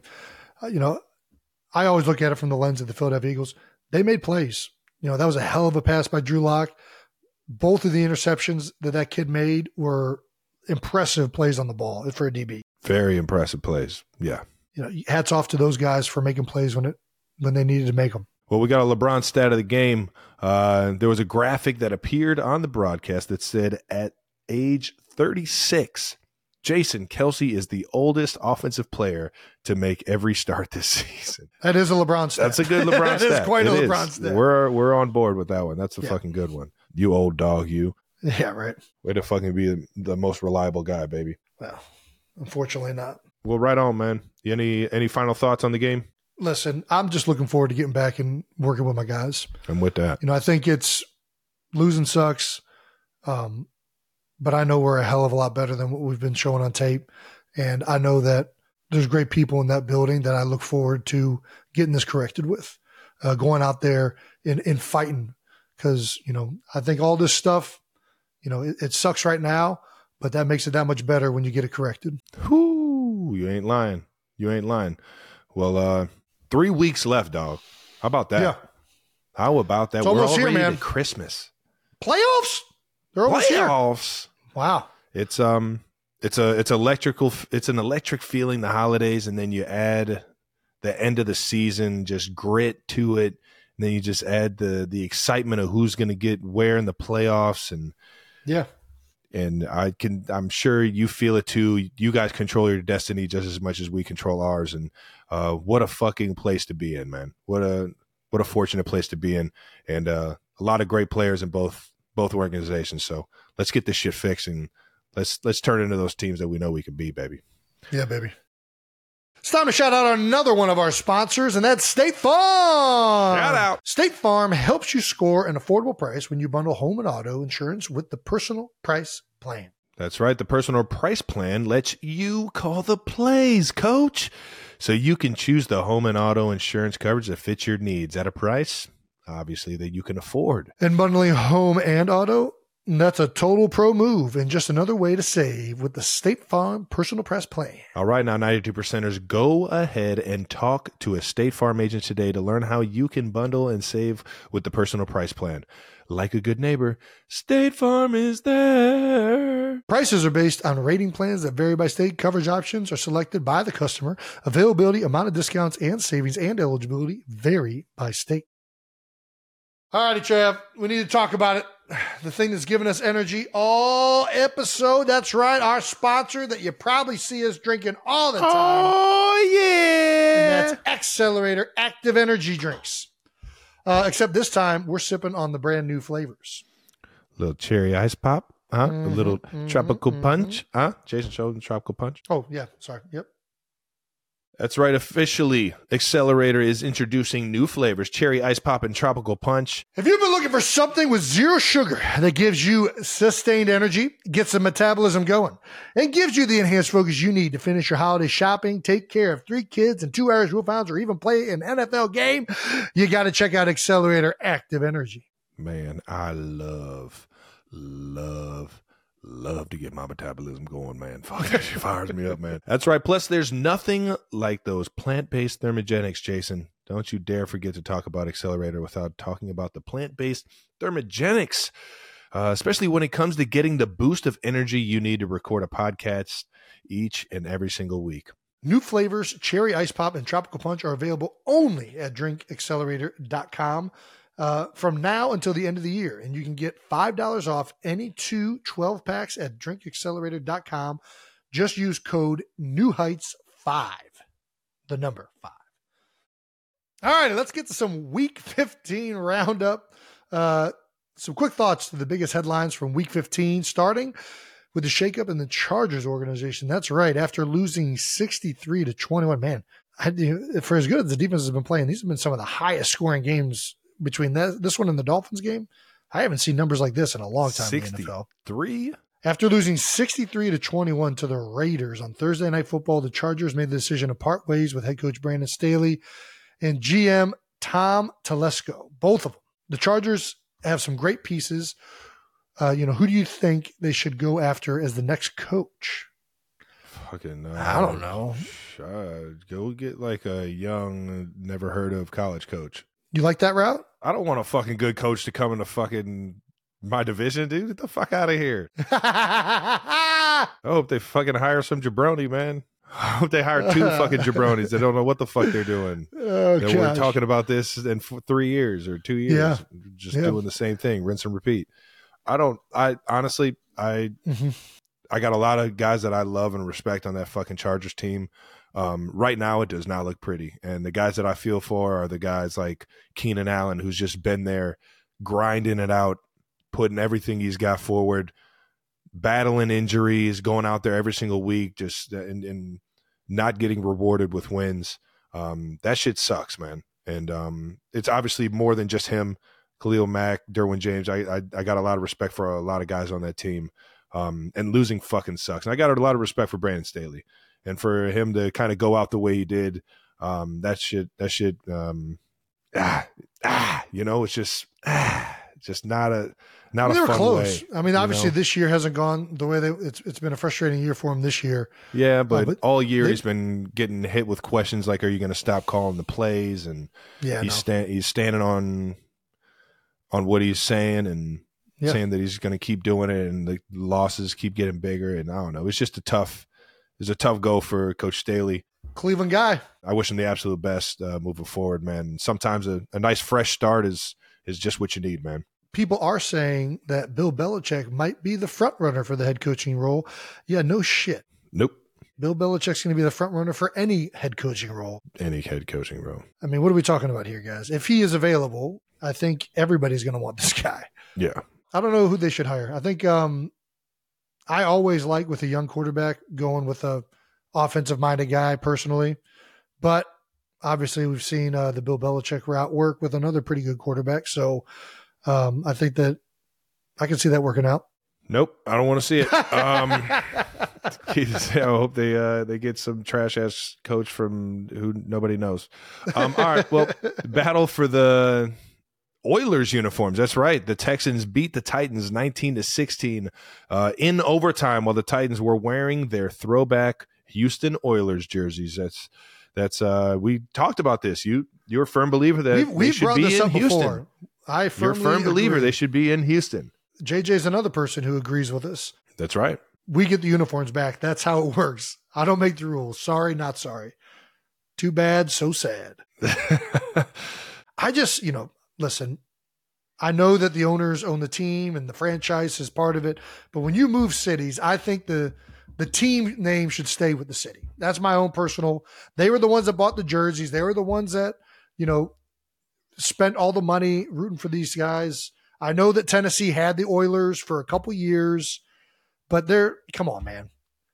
I always look at it from the lens of the Philadelphia Eagles. They made plays. That was a hell of a pass by Drew Lock. Both of the interceptions that kid made were impressive plays on the ball for a DB. Very impressive plays. Yeah. Hats off to those guys for making plays when they needed to make them. Well, we got a LeBron stat of the game. There was a graphic that appeared on the broadcast that said at age 36, Jason Kelce is the oldest offensive player to make every start this season. That is a LeBron stat. That's a good LeBron stat. That is quite a LeBron stat. We're on board with that one. That's a fucking good one. You old dog, you. Yeah, right. Way to fucking be the most reliable guy, baby. Well, unfortunately not. Well, right on, man. Any final thoughts on the game? Listen, I'm just looking forward to getting back and working with my guys. I'm with that. I think it's losing sucks, but I know we're a hell of a lot better than what we've been showing on tape. And I know that there's great people in that building that I look forward to getting this corrected with, going out there and fighting. Because, I think all this stuff, it sucks right now, but that makes it that much better when you get it corrected. Whoo, you ain't lying. Well, 3 weeks left, dog. How about that? Yeah. How about that? It's almost We're already here, man. to Christmas. Playoffs? They're almost here. Playoffs. Wow. It's electrical. It's an electric feeling, the holidays, and then you add the end of the season, just grit to it. And then you just add the excitement of who's going to get where in the playoffs. And yeah. And I'm sure you feel it too. You guys control your destiny just as much as we control ours. And what a fucking place to be in, man. What a fortunate place to be in. And a lot of great players in both organizations. So let's get this shit fixed and let's turn into those teams that we know we can be, baby. Yeah, baby. It's time to shout out another one of our sponsors, and that's State Farm. Shout out. State Farm helps you score an affordable price when you bundle home and auto insurance with the Personal Price Plan. That's right. The Personal Price Plan lets you call the plays, coach. So you can choose the home and auto insurance coverage that fits your needs at a price, obviously, that you can afford. And bundling home and auto, that's a total pro move and just another way to save with the State Farm Personal Price Plan. All right, now 92%ers, go ahead and talk to a State Farm agent today to learn how you can bundle and save with the Personal Price Plan. Like a good neighbor, State Farm is there. Prices are based on rating plans that vary by state. Coverage options are selected by the customer. Availability, amount of discounts, and savings and eligibility vary by state. All righty, Trav, we need to talk about it. The thing that's given us energy all episode. That's right, our sponsor that you probably see us drinking all the time. Oh, yeah. And that's Accelerator Active Energy Drinks. Except this time, we're sipping on the brand new flavors. Little cherry ice pop, A little tropical punch. Jason showed the tropical punch. Oh, yeah. Sorry. Yep. That's right. Officially, Accelerator is introducing new flavors, cherry ice pop and tropical punch. If you've been looking for something with zero sugar that gives you sustained energy, gets the metabolism going, and gives you the enhanced focus you need to finish your holiday shopping, take care of 3 kids and 2 Irish Wolfhounds, or even play an NFL game, you got to check out Accelerator Active Energy. Man, I love to get my metabolism going, man. Fuck, that shit fires me up, man. That's right. Plus, there's nothing like those plant-based thermogenics, Jason. Don't you dare forget to talk about Accelerator without talking about the plant-based thermogenics, especially when it comes to getting the boost of energy you need to record a podcast each and every single week. New flavors, Cherry Ice Pop and Tropical Punch, are available only at drinkaccelerator.com. From now until the end of the year, and you can get $5 off any 2 12-packs at drinkaccelerator.com. Just use code NEWHEIGHTS5, the number 5. All right, let's get to some Week 15 roundup. Some quick thoughts to the biggest headlines from Week 15, starting with the shakeup in the Chargers organization. That's right, after losing 63-21, man, for as good as the defense has been playing, these have been some of the highest scoring games between this one and the Dolphins game. I haven't seen numbers like this in a long time in the NFL. 63? After losing 63-21 to the Raiders on Thursday Night Football, the Chargers made the decision to part ways with head coach Brandon Staley and GM Tom Telesco, both of them. The Chargers have some great pieces. Who do you think they should go after as the next coach? Fucking, I don't know. Go get like a young, never heard of college coach. You like that route? I don't want a fucking good coach to come into fucking my division, dude. Get the fuck out of here. I hope they fucking hire some jabroni, man. I hope they hire 2 fucking jabronis that don't know what the fuck they're doing. Oh, gosh. We're talking about this in 3 years or 2 years. Just doing the same thing, rinse and repeat. I honestly, I got a lot of guys that I love and respect on that fucking Chargers team. Right now, it does not look pretty. And the guys that I feel for are the guys like Keenan Allen, who's just been there grinding it out, putting everything he's got forward, battling injuries, going out there every single week, just and not getting rewarded with wins. That shit sucks, man. And it's obviously more than just him. Khalil Mack, Derwin James. I got a lot of respect for a lot of guys on that team. And losing fucking sucks. And I got a lot of respect for Brandon Staley. And for him to kind of go out the way he did, that shit, it's just not a fun close. way. I mean, obviously this year hasn't gone the way it's been a frustrating year for him this year. Yeah, but all year he's been getting hit with questions like, are you going to stop calling the plays? And he's standing on what he's saying and saying that he's going to keep doing it, and the losses keep getting bigger. And I don't know. It's just a tough go for Coach Staley. Cleveland guy. I wish him the absolute best moving forward, man. Sometimes a nice fresh start is just what you need, man. People are saying that Bill Belichick might be the front runner for the head coaching role. Yeah, no shit. Nope. Bill Belichick's going to be the front runner for any head coaching role. Any head coaching role. I mean, what are we talking about here, guys? If he is available, I think everybody's going to want this guy. Yeah. I don't know who they should hire. I think I always like with a young quarterback going with a offensive-minded guy personally. But obviously we've seen the Bill Belichick route work with another pretty good quarterback. So I think that I can see that working out. Nope, I don't want to see it. I hope they get some trash-ass coach from who nobody knows. All right, well, battle for the Oilers uniforms. That's right. The Texans beat the Titans 19-16 in overtime while the Titans were wearing their throwback Houston Oilers jerseys. That's we talked about this. You're a firm believer that they should be in Houston. Before. You're a firm believer they should be in Houston. JJ's another person who agrees with us. That's right. We get the uniforms back. That's how it works. I don't make the rules. Sorry, not sorry. Too bad, so sad. I just, listen, I know that the owners own the team and the franchise is part of it, but when you move cities, I think the team name should stay with the city. That's my own personal. They were the ones that bought the jerseys. They were the ones that, spent all the money rooting for these guys. I know that Tennessee had the Oilers for a couple years, but come on, man.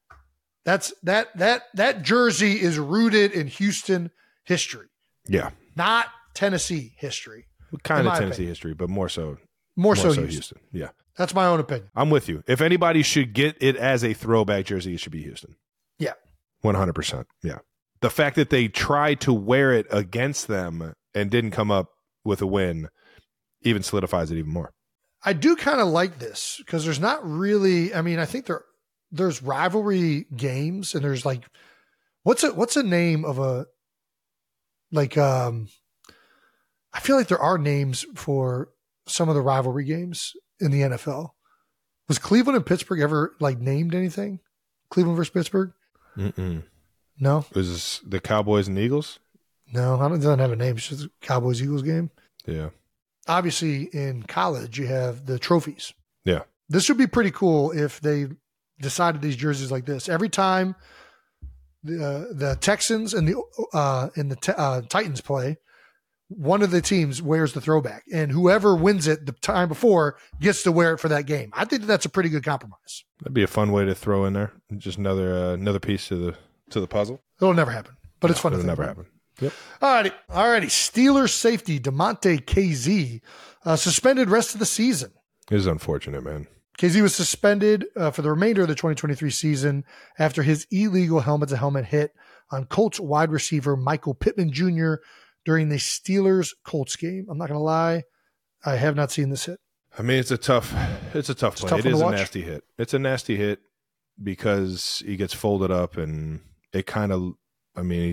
That jersey is rooted in Houston history. Yeah. Not Tennessee history. Kind of Tennessee history, but more so Houston. Yeah. That's my own opinion. I'm with you. If anybody should get it as a throwback jersey, it should be Houston. Yeah. 100%. Yeah. The fact that they tried to wear it against them and didn't come up with a win even solidifies it even more. I do kind of like this because there's not really, I mean, I think there's rivalry games and there's like, what's a name of a, like, I feel like there are names for some of the rivalry games in the NFL. Was Cleveland and Pittsburgh ever like named anything? Cleveland versus Pittsburgh? Mm-mm. No. Was this the Cowboys and Eagles? No, it doesn't have a name. It's just a Cowboys-Eagles game. Yeah. Obviously, in college, you have the trophies. Yeah. This would be pretty cool if they decided these jerseys like this. Every time the Texans and the Titans play, one of the teams wears the throwback, and whoever wins it the time before gets to wear it for that game. I think that's a pretty good compromise. That'd be a fun way to throw in there. Just another piece to the puzzle. It'll never happen, but it's fun. It'll never happen. Yep. All righty. Steelers safety DeMonte KZ suspended rest of the season. It is unfortunate, man. KZ was suspended for the remainder of the 2023 season after his illegal helmet-to-helmet hit on Colts wide receiver Michael Pittman Jr. during the Steelers-Colts game. I'm not going to lie. I have not seen this hit. I mean, it's a tough play. It is a nasty hit. It's a nasty hit because he gets folded up and it kind of, I mean,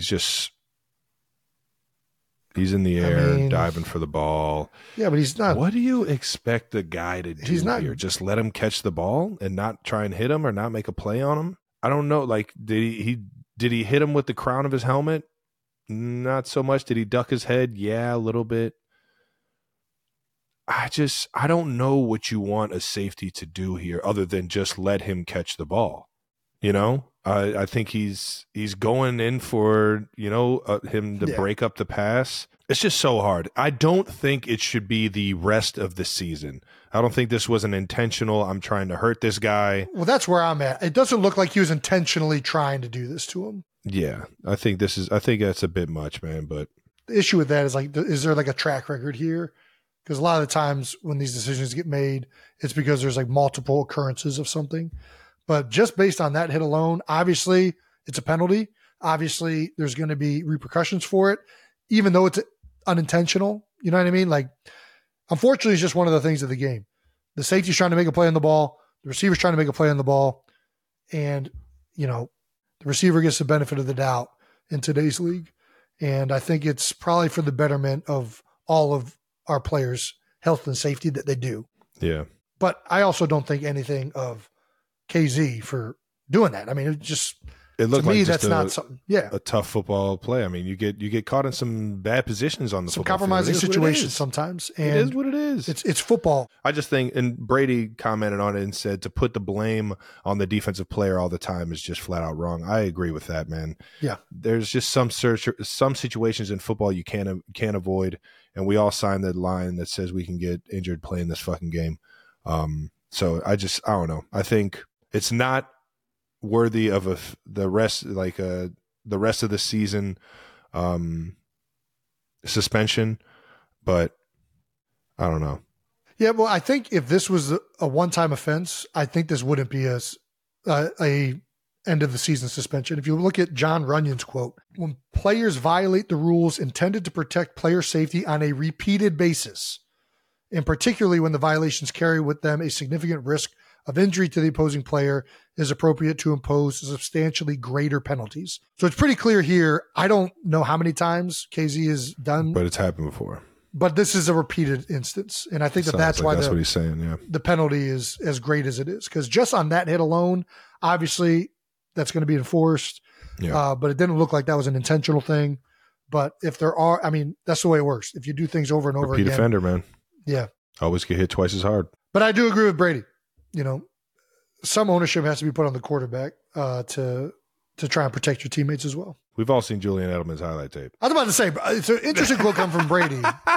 he's in the air diving for the ball. Yeah, but he's not. What do you expect the guy to do here? Just let him catch the ball and not try and hit him or not make a play on him? I don't know. Like, did he hit him with the crown of his helmet? Not so much. Did he duck his head? Yeah, a little bit. I don't know what you want a safety to do here other than just let him catch the ball. You know, I think he's going in for, him to break up the pass. It's just so hard. I don't think it should be the rest of the season. I don't think this was an intentional, I'm trying to hurt this guy. Well, that's where I'm at. It doesn't look like he was intentionally trying to do this to him. Yeah, I think that's a bit much, man. But the issue with that is is there like a track record here? Because a lot of the times when these decisions get made, it's because there's like multiple occurrences of something. But just based on that hit alone, obviously it's a penalty. Obviously there's going to be repercussions for it, even though it's unintentional. You know what I mean? Like, unfortunately, it's just one of the things of the game. The safety's trying to make a play on the ball. The receiver's trying to make a play on the ball. And, the receiver gets the benefit of the doubt in today's league. And I think it's probably for the betterment of all of our players' health and safety that they do. Yeah. But I also don't think anything of KZ for doing that. I mean, it looked to me, like that's not something. Yeah, a tough football play. I mean, you get caught in some bad positions on the some compromising situations sometimes. And it is what it is. It's football. I just think, and Brady commented on it and said to put the blame on the defensive player all the time is just flat out wrong. I agree with that, man. Yeah, there's just some situations in football you can't avoid, and we all signed the line that says we can get injured playing this fucking game. So I don't know. I think it's not worthy of the rest of the season suspension, but I don't know. Yeah, well, I think if this was a one-time offense, I think this wouldn't be a end of the season suspension. If you look at John Runyon's quote, when players violate the rules intended to protect player safety on a repeated basis, and particularly when the violations carry with them a significant risk of injury to the opposing player, is appropriate to impose substantially greater penalties. So it's pretty clear here. I don't know how many times KZ has done, but it's happened before. But this is a repeated instance, and I think that's why what he's saying. Yeah, the penalty is as great as it is, because just on that hit alone, obviously that's going to be enforced. Yeah, but it didn't look like that was an intentional thing. But if there are, I mean, that's the way it works. If you do things over and over again, repeat offender, man. Yeah, always get hit twice as hard. But I do agree with Brady. Some ownership has to be put on the quarterback to to try and protect your teammates as well. We've all seen Julian Edelman's highlight tape. I was about to say, it's an interesting quote coming from Brady.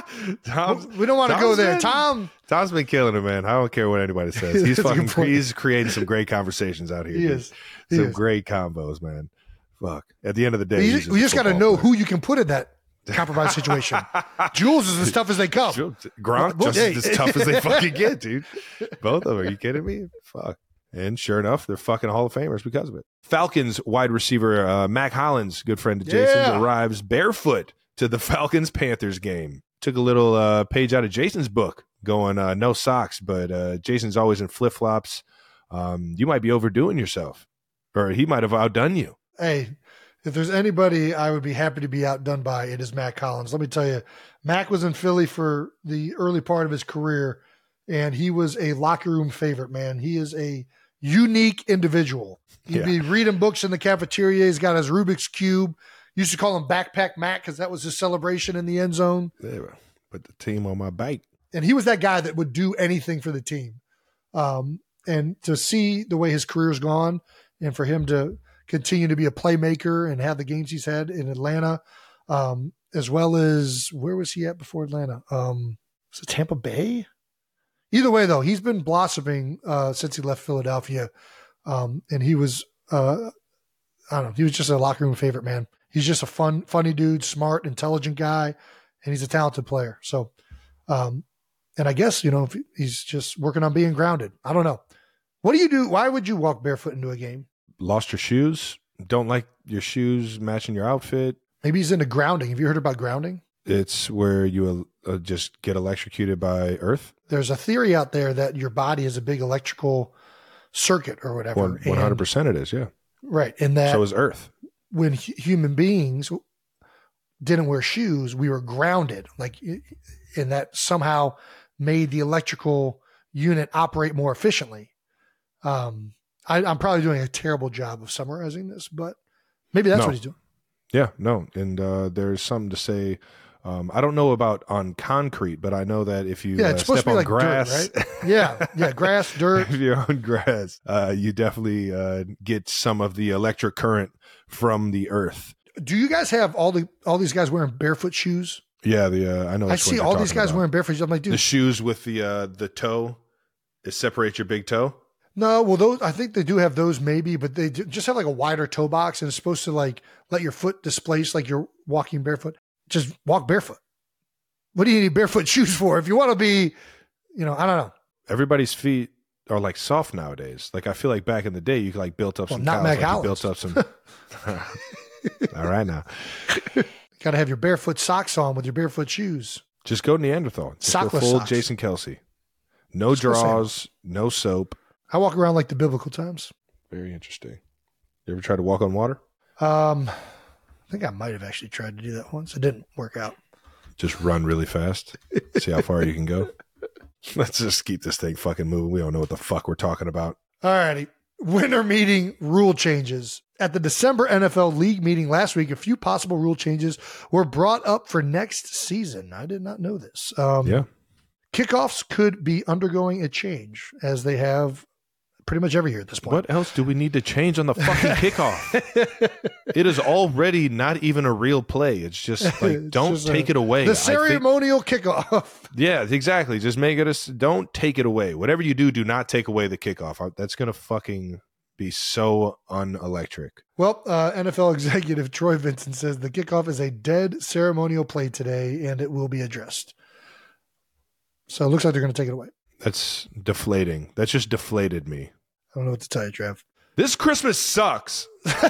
We don't want to go there. Tom's been killing it, man. I don't care what anybody says. He's creating some great conversations out here. He is. Some great combos, man. Fuck. At the end of the day, we just got to know who you can put in that compromised situation. Jules is as tough as they come. Gronk just as tough as they fucking get, dude. Both of them. Are you kidding me? Fuck. And sure enough, they're fucking Hall of Famers because of it. Falcons wide receiver Mac Hollins, good friend of Jason's, arrives barefoot to the Falcons-Panthers game. Took a little page out of Jason's book, going no socks, but Jason's always in flip-flops. You might be overdoing yourself, or he might have outdone you. Hey, if there's anybody I would be happy to be outdone by, it is Mac Hollins. Let me tell you, Mac was in Philly for the early part of his career, and he was a locker room favorite, man. He is a unique individual. He'd be reading books in the cafeteria. He's got his Rubik's Cube. Used to call him Backpack Mac because that was his celebration in the end zone. Put the team on my back. And he was that guy that would do anything for the team. And to see the way his career's gone and for him to continue to be a playmaker and have the games he's had in Atlanta, as well as where was he at before Atlanta? Was it Tampa Bay? Either way, though, he's been blossoming since he left Philadelphia. And he was, I don't know, he was just a locker room favorite, man. He's just a funny dude, smart, intelligent guy, and he's a talented player. So, and I guess, if he's just working on being grounded. I don't know. What do you do? Why would you walk barefoot into a game? Lost your shoes? Don't like your shoes matching your outfit? Maybe he's into grounding. Have you heard about grounding? It's where you just get electrocuted by earth. There's a theory out there that your body is a big electrical circuit or whatever. 100% it is, yeah. Right. And that so is earth. When human beings didn't wear shoes, we were grounded. And that somehow made the electrical unit operate more efficiently. I'm probably doing a terrible job of summarizing this, but maybe that's what he's doing. Yeah, no. And there's something to say. I don't know about on concrete, but I know that if you step on grass, dirt, right? yeah, grass, dirt. If you're on grass, you definitely get some of the electric current from the earth. Do you guys have all these guys wearing barefoot shoes? Yeah, I know. I see all these guys wearing barefoot shoes. I'm like, dude, the shoes with the toe, it separates your big toe. No, well, I think they do have those maybe, but they just have like a wider toe box and it's supposed to like let your foot displace like you're walking barefoot. Just walk barefoot. What do you need barefoot shoes for? If you want to be, I don't know. Everybody's feet are like soft nowadays. Like I feel like back in the day, you could like built up some not Mac Hollins. Built up some. All right now. Got to have your barefoot socks on with your barefoot shoes. Just go Neanderthal. Just Sockless go full socks. Jason Kelce. No draws, no soap. I walk around like the biblical times. Very interesting. You ever try to walk on water? I think I might have actually tried to do that once. It didn't work out. Just run really fast. See how far you can go. Let's just keep this thing fucking moving. We don't know what the fuck we're talking about. All righty. Winter meeting rule changes. At the December NFL League meeting last week, a few possible rule changes were brought up for next season. I did not know this. Yeah. Kickoffs could be undergoing a change, as they have pretty much every year at this point. What else do we need to change on the fucking kickoff? It is already not even a real play. It's just like, don't take it away. The ceremonial kickoff. Yeah, exactly. Just make it don't take it away. Whatever you do, do not take away the kickoff. That's going to fucking be so unelectric. Well, NFL executive Troy Vincent says the kickoff is a dead ceremonial play today, and it will be addressed. So it looks like they're going to take it away. That's deflating. That just deflated me. I don't know what to tell you, Trev. This Christmas sucks.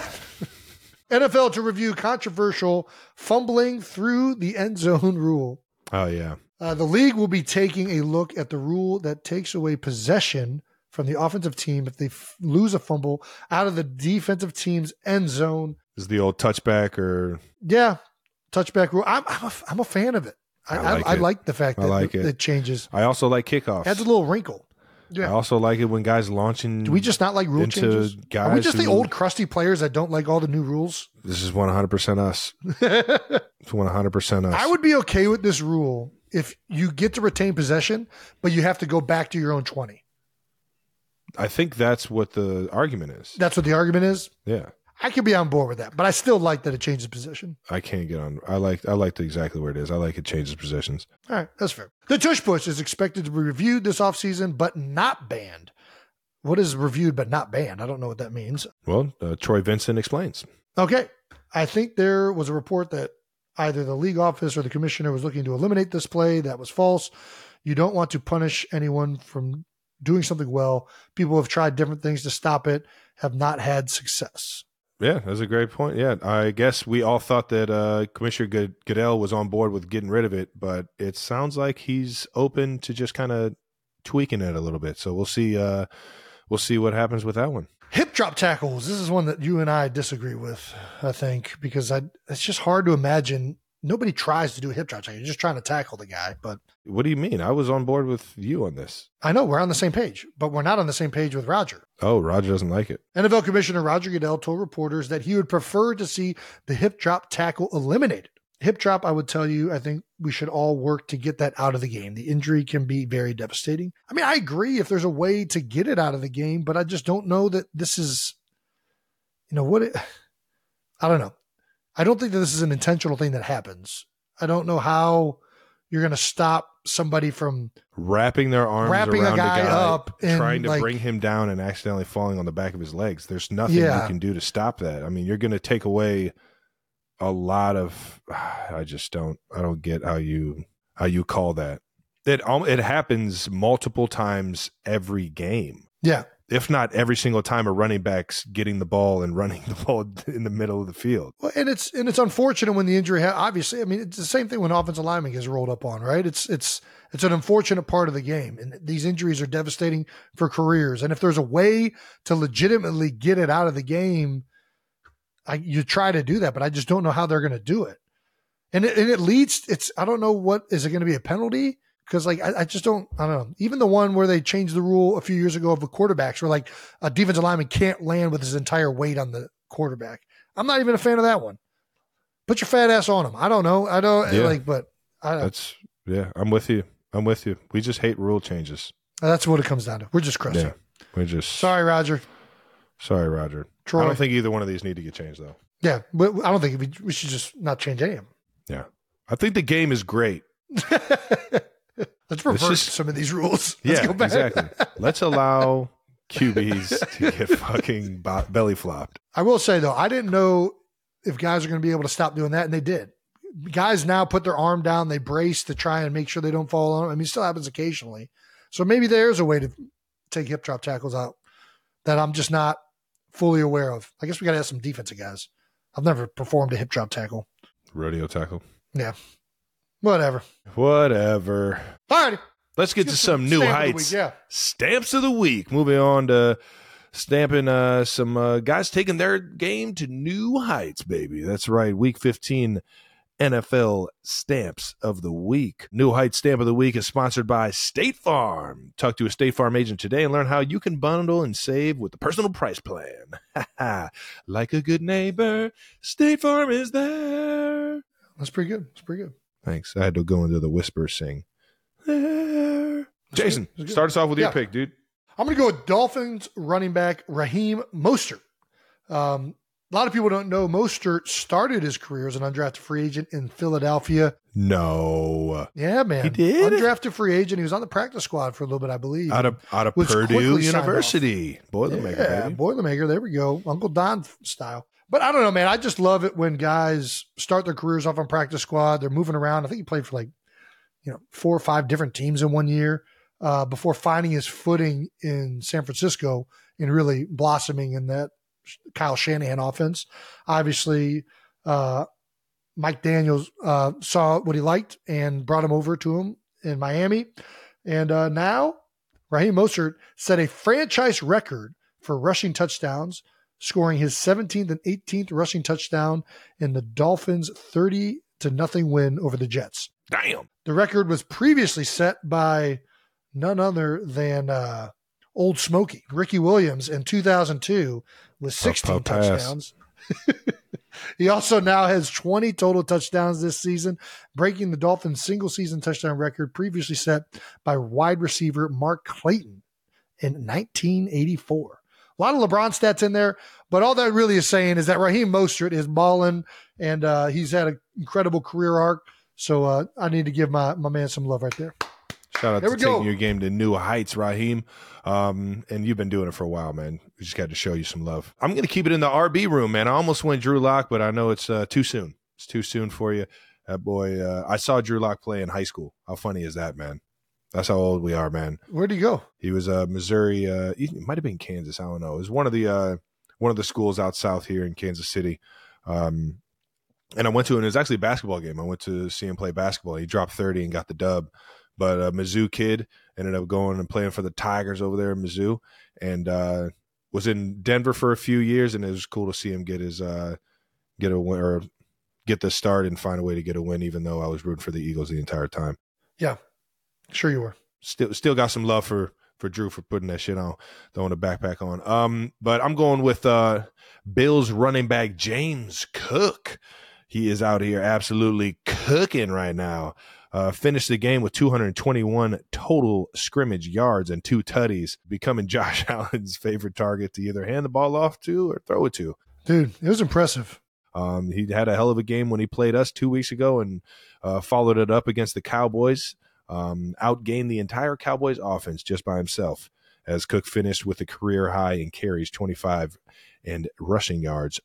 NFL to review controversial fumbling through the end zone rule. Oh, yeah. The league will be taking a look at the rule that takes away possession from the offensive team if they lose a fumble out of the defensive team's end zone. Is the old touchback or? Yeah, touchback rule. I'm a fan of it. I like the fact that it changes. I also like kickoffs. Adds a little wrinkle. Yeah. I also like it when guys launching. Do we just not like rule changes? Guys Are we just the old crusty players that don't like all the new rules? This is 100% us. It's 100% us. I would be okay with this rule if you get to retain possession, but you have to go back to your own 20. I think that's what the argument is. That's what the argument is? Yeah. I could be on board with that, but I still like that it changes position. I can't get on. I like exactly where it is. I like it changes positions. All right, that's fair. The tush push is expected to be reviewed this offseason, but not banned. What is reviewed but not banned? I don't know what that means. Well, Troy Vincent explains. Okay. I think there was a report that either the league office or the commissioner was looking to eliminate this play. That was false. You don't want to punish anyone from doing something well. People have tried different things to stop it, have not had success. Yeah, that's a great point. Yeah, I guess we all thought that Commissioner Goodell was on board with getting rid of it, but it sounds like he's open to just kind of tweaking it a little bit. So we'll see. We'll see what happens with that one. Hip drop tackles. This is one that you and I disagree with, I think, because it's just hard to imagine. Nobody tries to do a hip drop tackle. You're just trying to tackle the guy. But what do you mean? I was on board with you on this. I know we're on the same page, but we're not on the same page with Roger. Oh, Roger doesn't like it. NFL Commissioner Roger Goodell told reporters that he would prefer to see the hip drop tackle eliminated. Hip drop, I would tell you, I think we should all work to get that out of the game. The injury can be very devastating. I mean, I agree if there's a way to get it out of the game, but I just don't know that this is, I don't know. I don't think that this is an intentional thing that happens. I don't know how you're going to stop somebody from wrapping their arms around a guy up and trying to bring him down and accidentally falling on the back of his legs. There's nothing you can do to stop that. I mean, you're going to take away a lot of, I don't get how you call that. It happens multiple times every game. Yeah. If not every single time a running back's getting the ball and running the ball in the middle of the field. Well, and it's unfortunate when the injury, obviously, I mean, it's the same thing when offensive lineman gets rolled up on, right? It's an unfortunate part of the game. And these injuries are devastating for careers. And if there's a way to legitimately get it out of the game, you try to do that, but I just don't know how they're going to do it. And it leads, I don't know is it going to be a penalty? Because I don't know. Even the one where they changed the rule a few years ago of the quarterbacks where like a defensive lineman can't land with his entire weight on the quarterback. I'm not even a fan of that one. Put your fat ass on him. I don't know. I'm with you. We just hate rule changes. That's what it comes down to. We're just crushing. Yeah, sorry, Roger. Troy. I don't think either one of these need to get changed though. Yeah, but I don't think we should just not change any of them. Yeah. I think the game is great. Let's reverse some of these rules. Let's go back. Exactly. Let's allow QBs to get fucking belly flopped. I will say, though, I didn't know if guys are going to be able to stop doing that, and they did. Guys now put their arm down, they brace to try and make sure they don't fall on. I mean, it still happens occasionally. So maybe there's a way to take hip drop tackles out that I'm just not fully aware of. I guess we got to have some defensive guys. I've never performed a hip drop tackle. Rodeo tackle. Yeah. Whatever. All righty. Let's get to some new heights. Stamps of the week. Moving on to stamping some guys taking their game to new heights, baby. That's right. Week 15 NFL Stamps of the Week. New Heights Stamp of the Week is sponsored by State Farm. Talk to a State Farm agent today and learn how you can bundle and save with the personal price plan. Like a good neighbor, State Farm is there. That's pretty good. Thanks. I had to go into the whisper sing. Jason, start us off with your pick, dude. I'm going to go with Dolphins running back Raheem Mostert. A lot of people don't know Mostert started his career as an undrafted free agent in Philadelphia. No. Yeah, man. He did? Undrafted free agent. He was on the practice squad for a little bit, I believe. Out of Purdue University. Boilermaker, baby. Boilermaker. There we go. Uncle Don style. But I don't know, man. I just love it when guys start their careers off on practice squad. They're moving around. I think he played for 4 or 5 different teams in one year before finding his footing in San Francisco and really blossoming in that Kyle Shanahan offense. Obviously, Mike Daniels saw what he liked and brought him over to him in Miami. And now Raheem Mostert set a franchise record for rushing touchdowns, scoring his 17th and 18th rushing touchdown in the Dolphins' 30-0 win over the Jets. Damn. The record was previously set by none other than Old Smokey, Ricky Williams, in 2002 with 16 touchdowns. He also now has 20 total touchdowns this season, breaking the Dolphins' single-season touchdown record previously set by wide receiver Mark Clayton in 1984. A lot of LeBron stats in there, but all that really is saying is that Raheem Mostert is balling, and he's had an incredible career arc. So I need to give my man some love right there. Shout out to taking your game to new heights, Raheem. And you've been doing it for a while, man. We just got to show you some love. I'm going to keep it in the RB room, man. I almost went Drew Lock, but I know it's too soon. It's too soon for you. That boy, I saw Drew Lock play in high school. How funny is that, man? That's how old we are, man. Where'd he go? He was Missouri. He might have been Kansas. I don't know. It was one of the schools out south here in Kansas City. And I went to, and it was actually a basketball game. I went to see him play basketball. He dropped 30 and got the dub. But a Mizzou kid ended up going and playing for the Tigers over there in Mizzou, and was in Denver for a few years. And it was cool to see him get a win, or get the start and find a way to get a win, even though I was rooting for the Eagles the entire time. Yeah, sure you were. Still got some love for Drew for putting that shit on, throwing the backpack on. But I'm going with Bills running back James Cook. He is out here absolutely cooking right now. Finished the game with 221 total scrimmage yards and 2 tutties, becoming Josh Allen's favorite target to either hand the ball off to or throw it to. Dude, it was impressive. He had a hell of a game when he played us 2 weeks ago, and followed it up against the Cowboys. Outgained the entire Cowboys offense just by himself, as Cook finished with a career high in carries 25 and rushing yards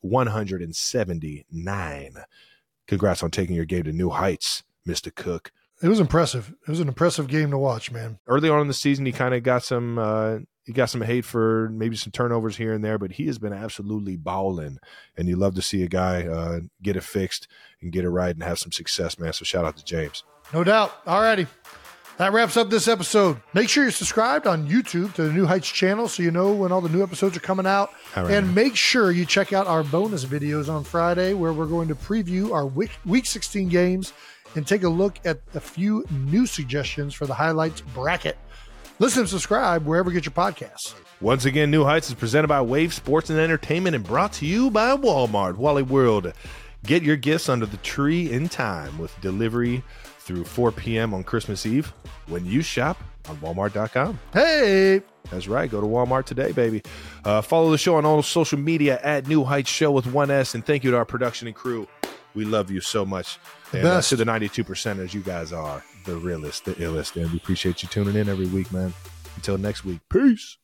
179. Congrats on taking your game to new heights, Mr. Cook. It was impressive. It was an impressive game to watch, man. Early on in the season, he kind of got some hate for maybe some turnovers here and there, but he has been absolutely balling, and you love to see a guy get it fixed and get it right and have some success, man. So shout out to James. No doubt. All righty. That wraps up this episode. Make sure you're subscribed on YouTube to the New Heights channel so you know when all the new episodes are coming out. Right, and make sure you check out our bonus videos on Friday, where we're going to preview our Week 16 games and take a look at a few new suggestions for the highlights bracket. Listen and subscribe wherever you get your podcasts. Once again, New Heights is presented by Wave Sports and Entertainment and brought to you by Walmart. Wally World. Get your gifts under the tree in time with delivery through 4 p.m. on Christmas Eve when you shop on Walmart.com. Hey! That's right. Go to Walmart today, baby. Follow the show on all social media at New Heights Show with 1S. And thank you to our production and crew. We love you so much. And to the 92%ers, you guys are the realest, the illest. And we appreciate you tuning in every week, man. Until next week. Peace.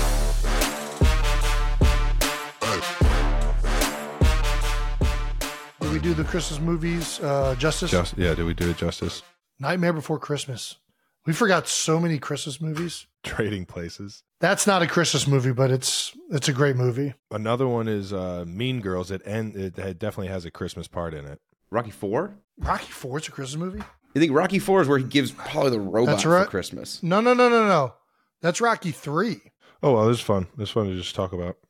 Did we do the Christmas movies justice? Did we do it justice? Nightmare Before Christmas. We forgot so many Christmas movies. Trading Places. That's not a Christmas movie, but it's a great movie. Another one is Mean Girls. It definitely has a Christmas part in it. Rocky IV? Rocky IV is a Christmas movie? You think Rocky IV is where he gives Polly the robot That's right. for Christmas? No. That's Rocky III. Oh, well, it's fun. It's fun to just talk about.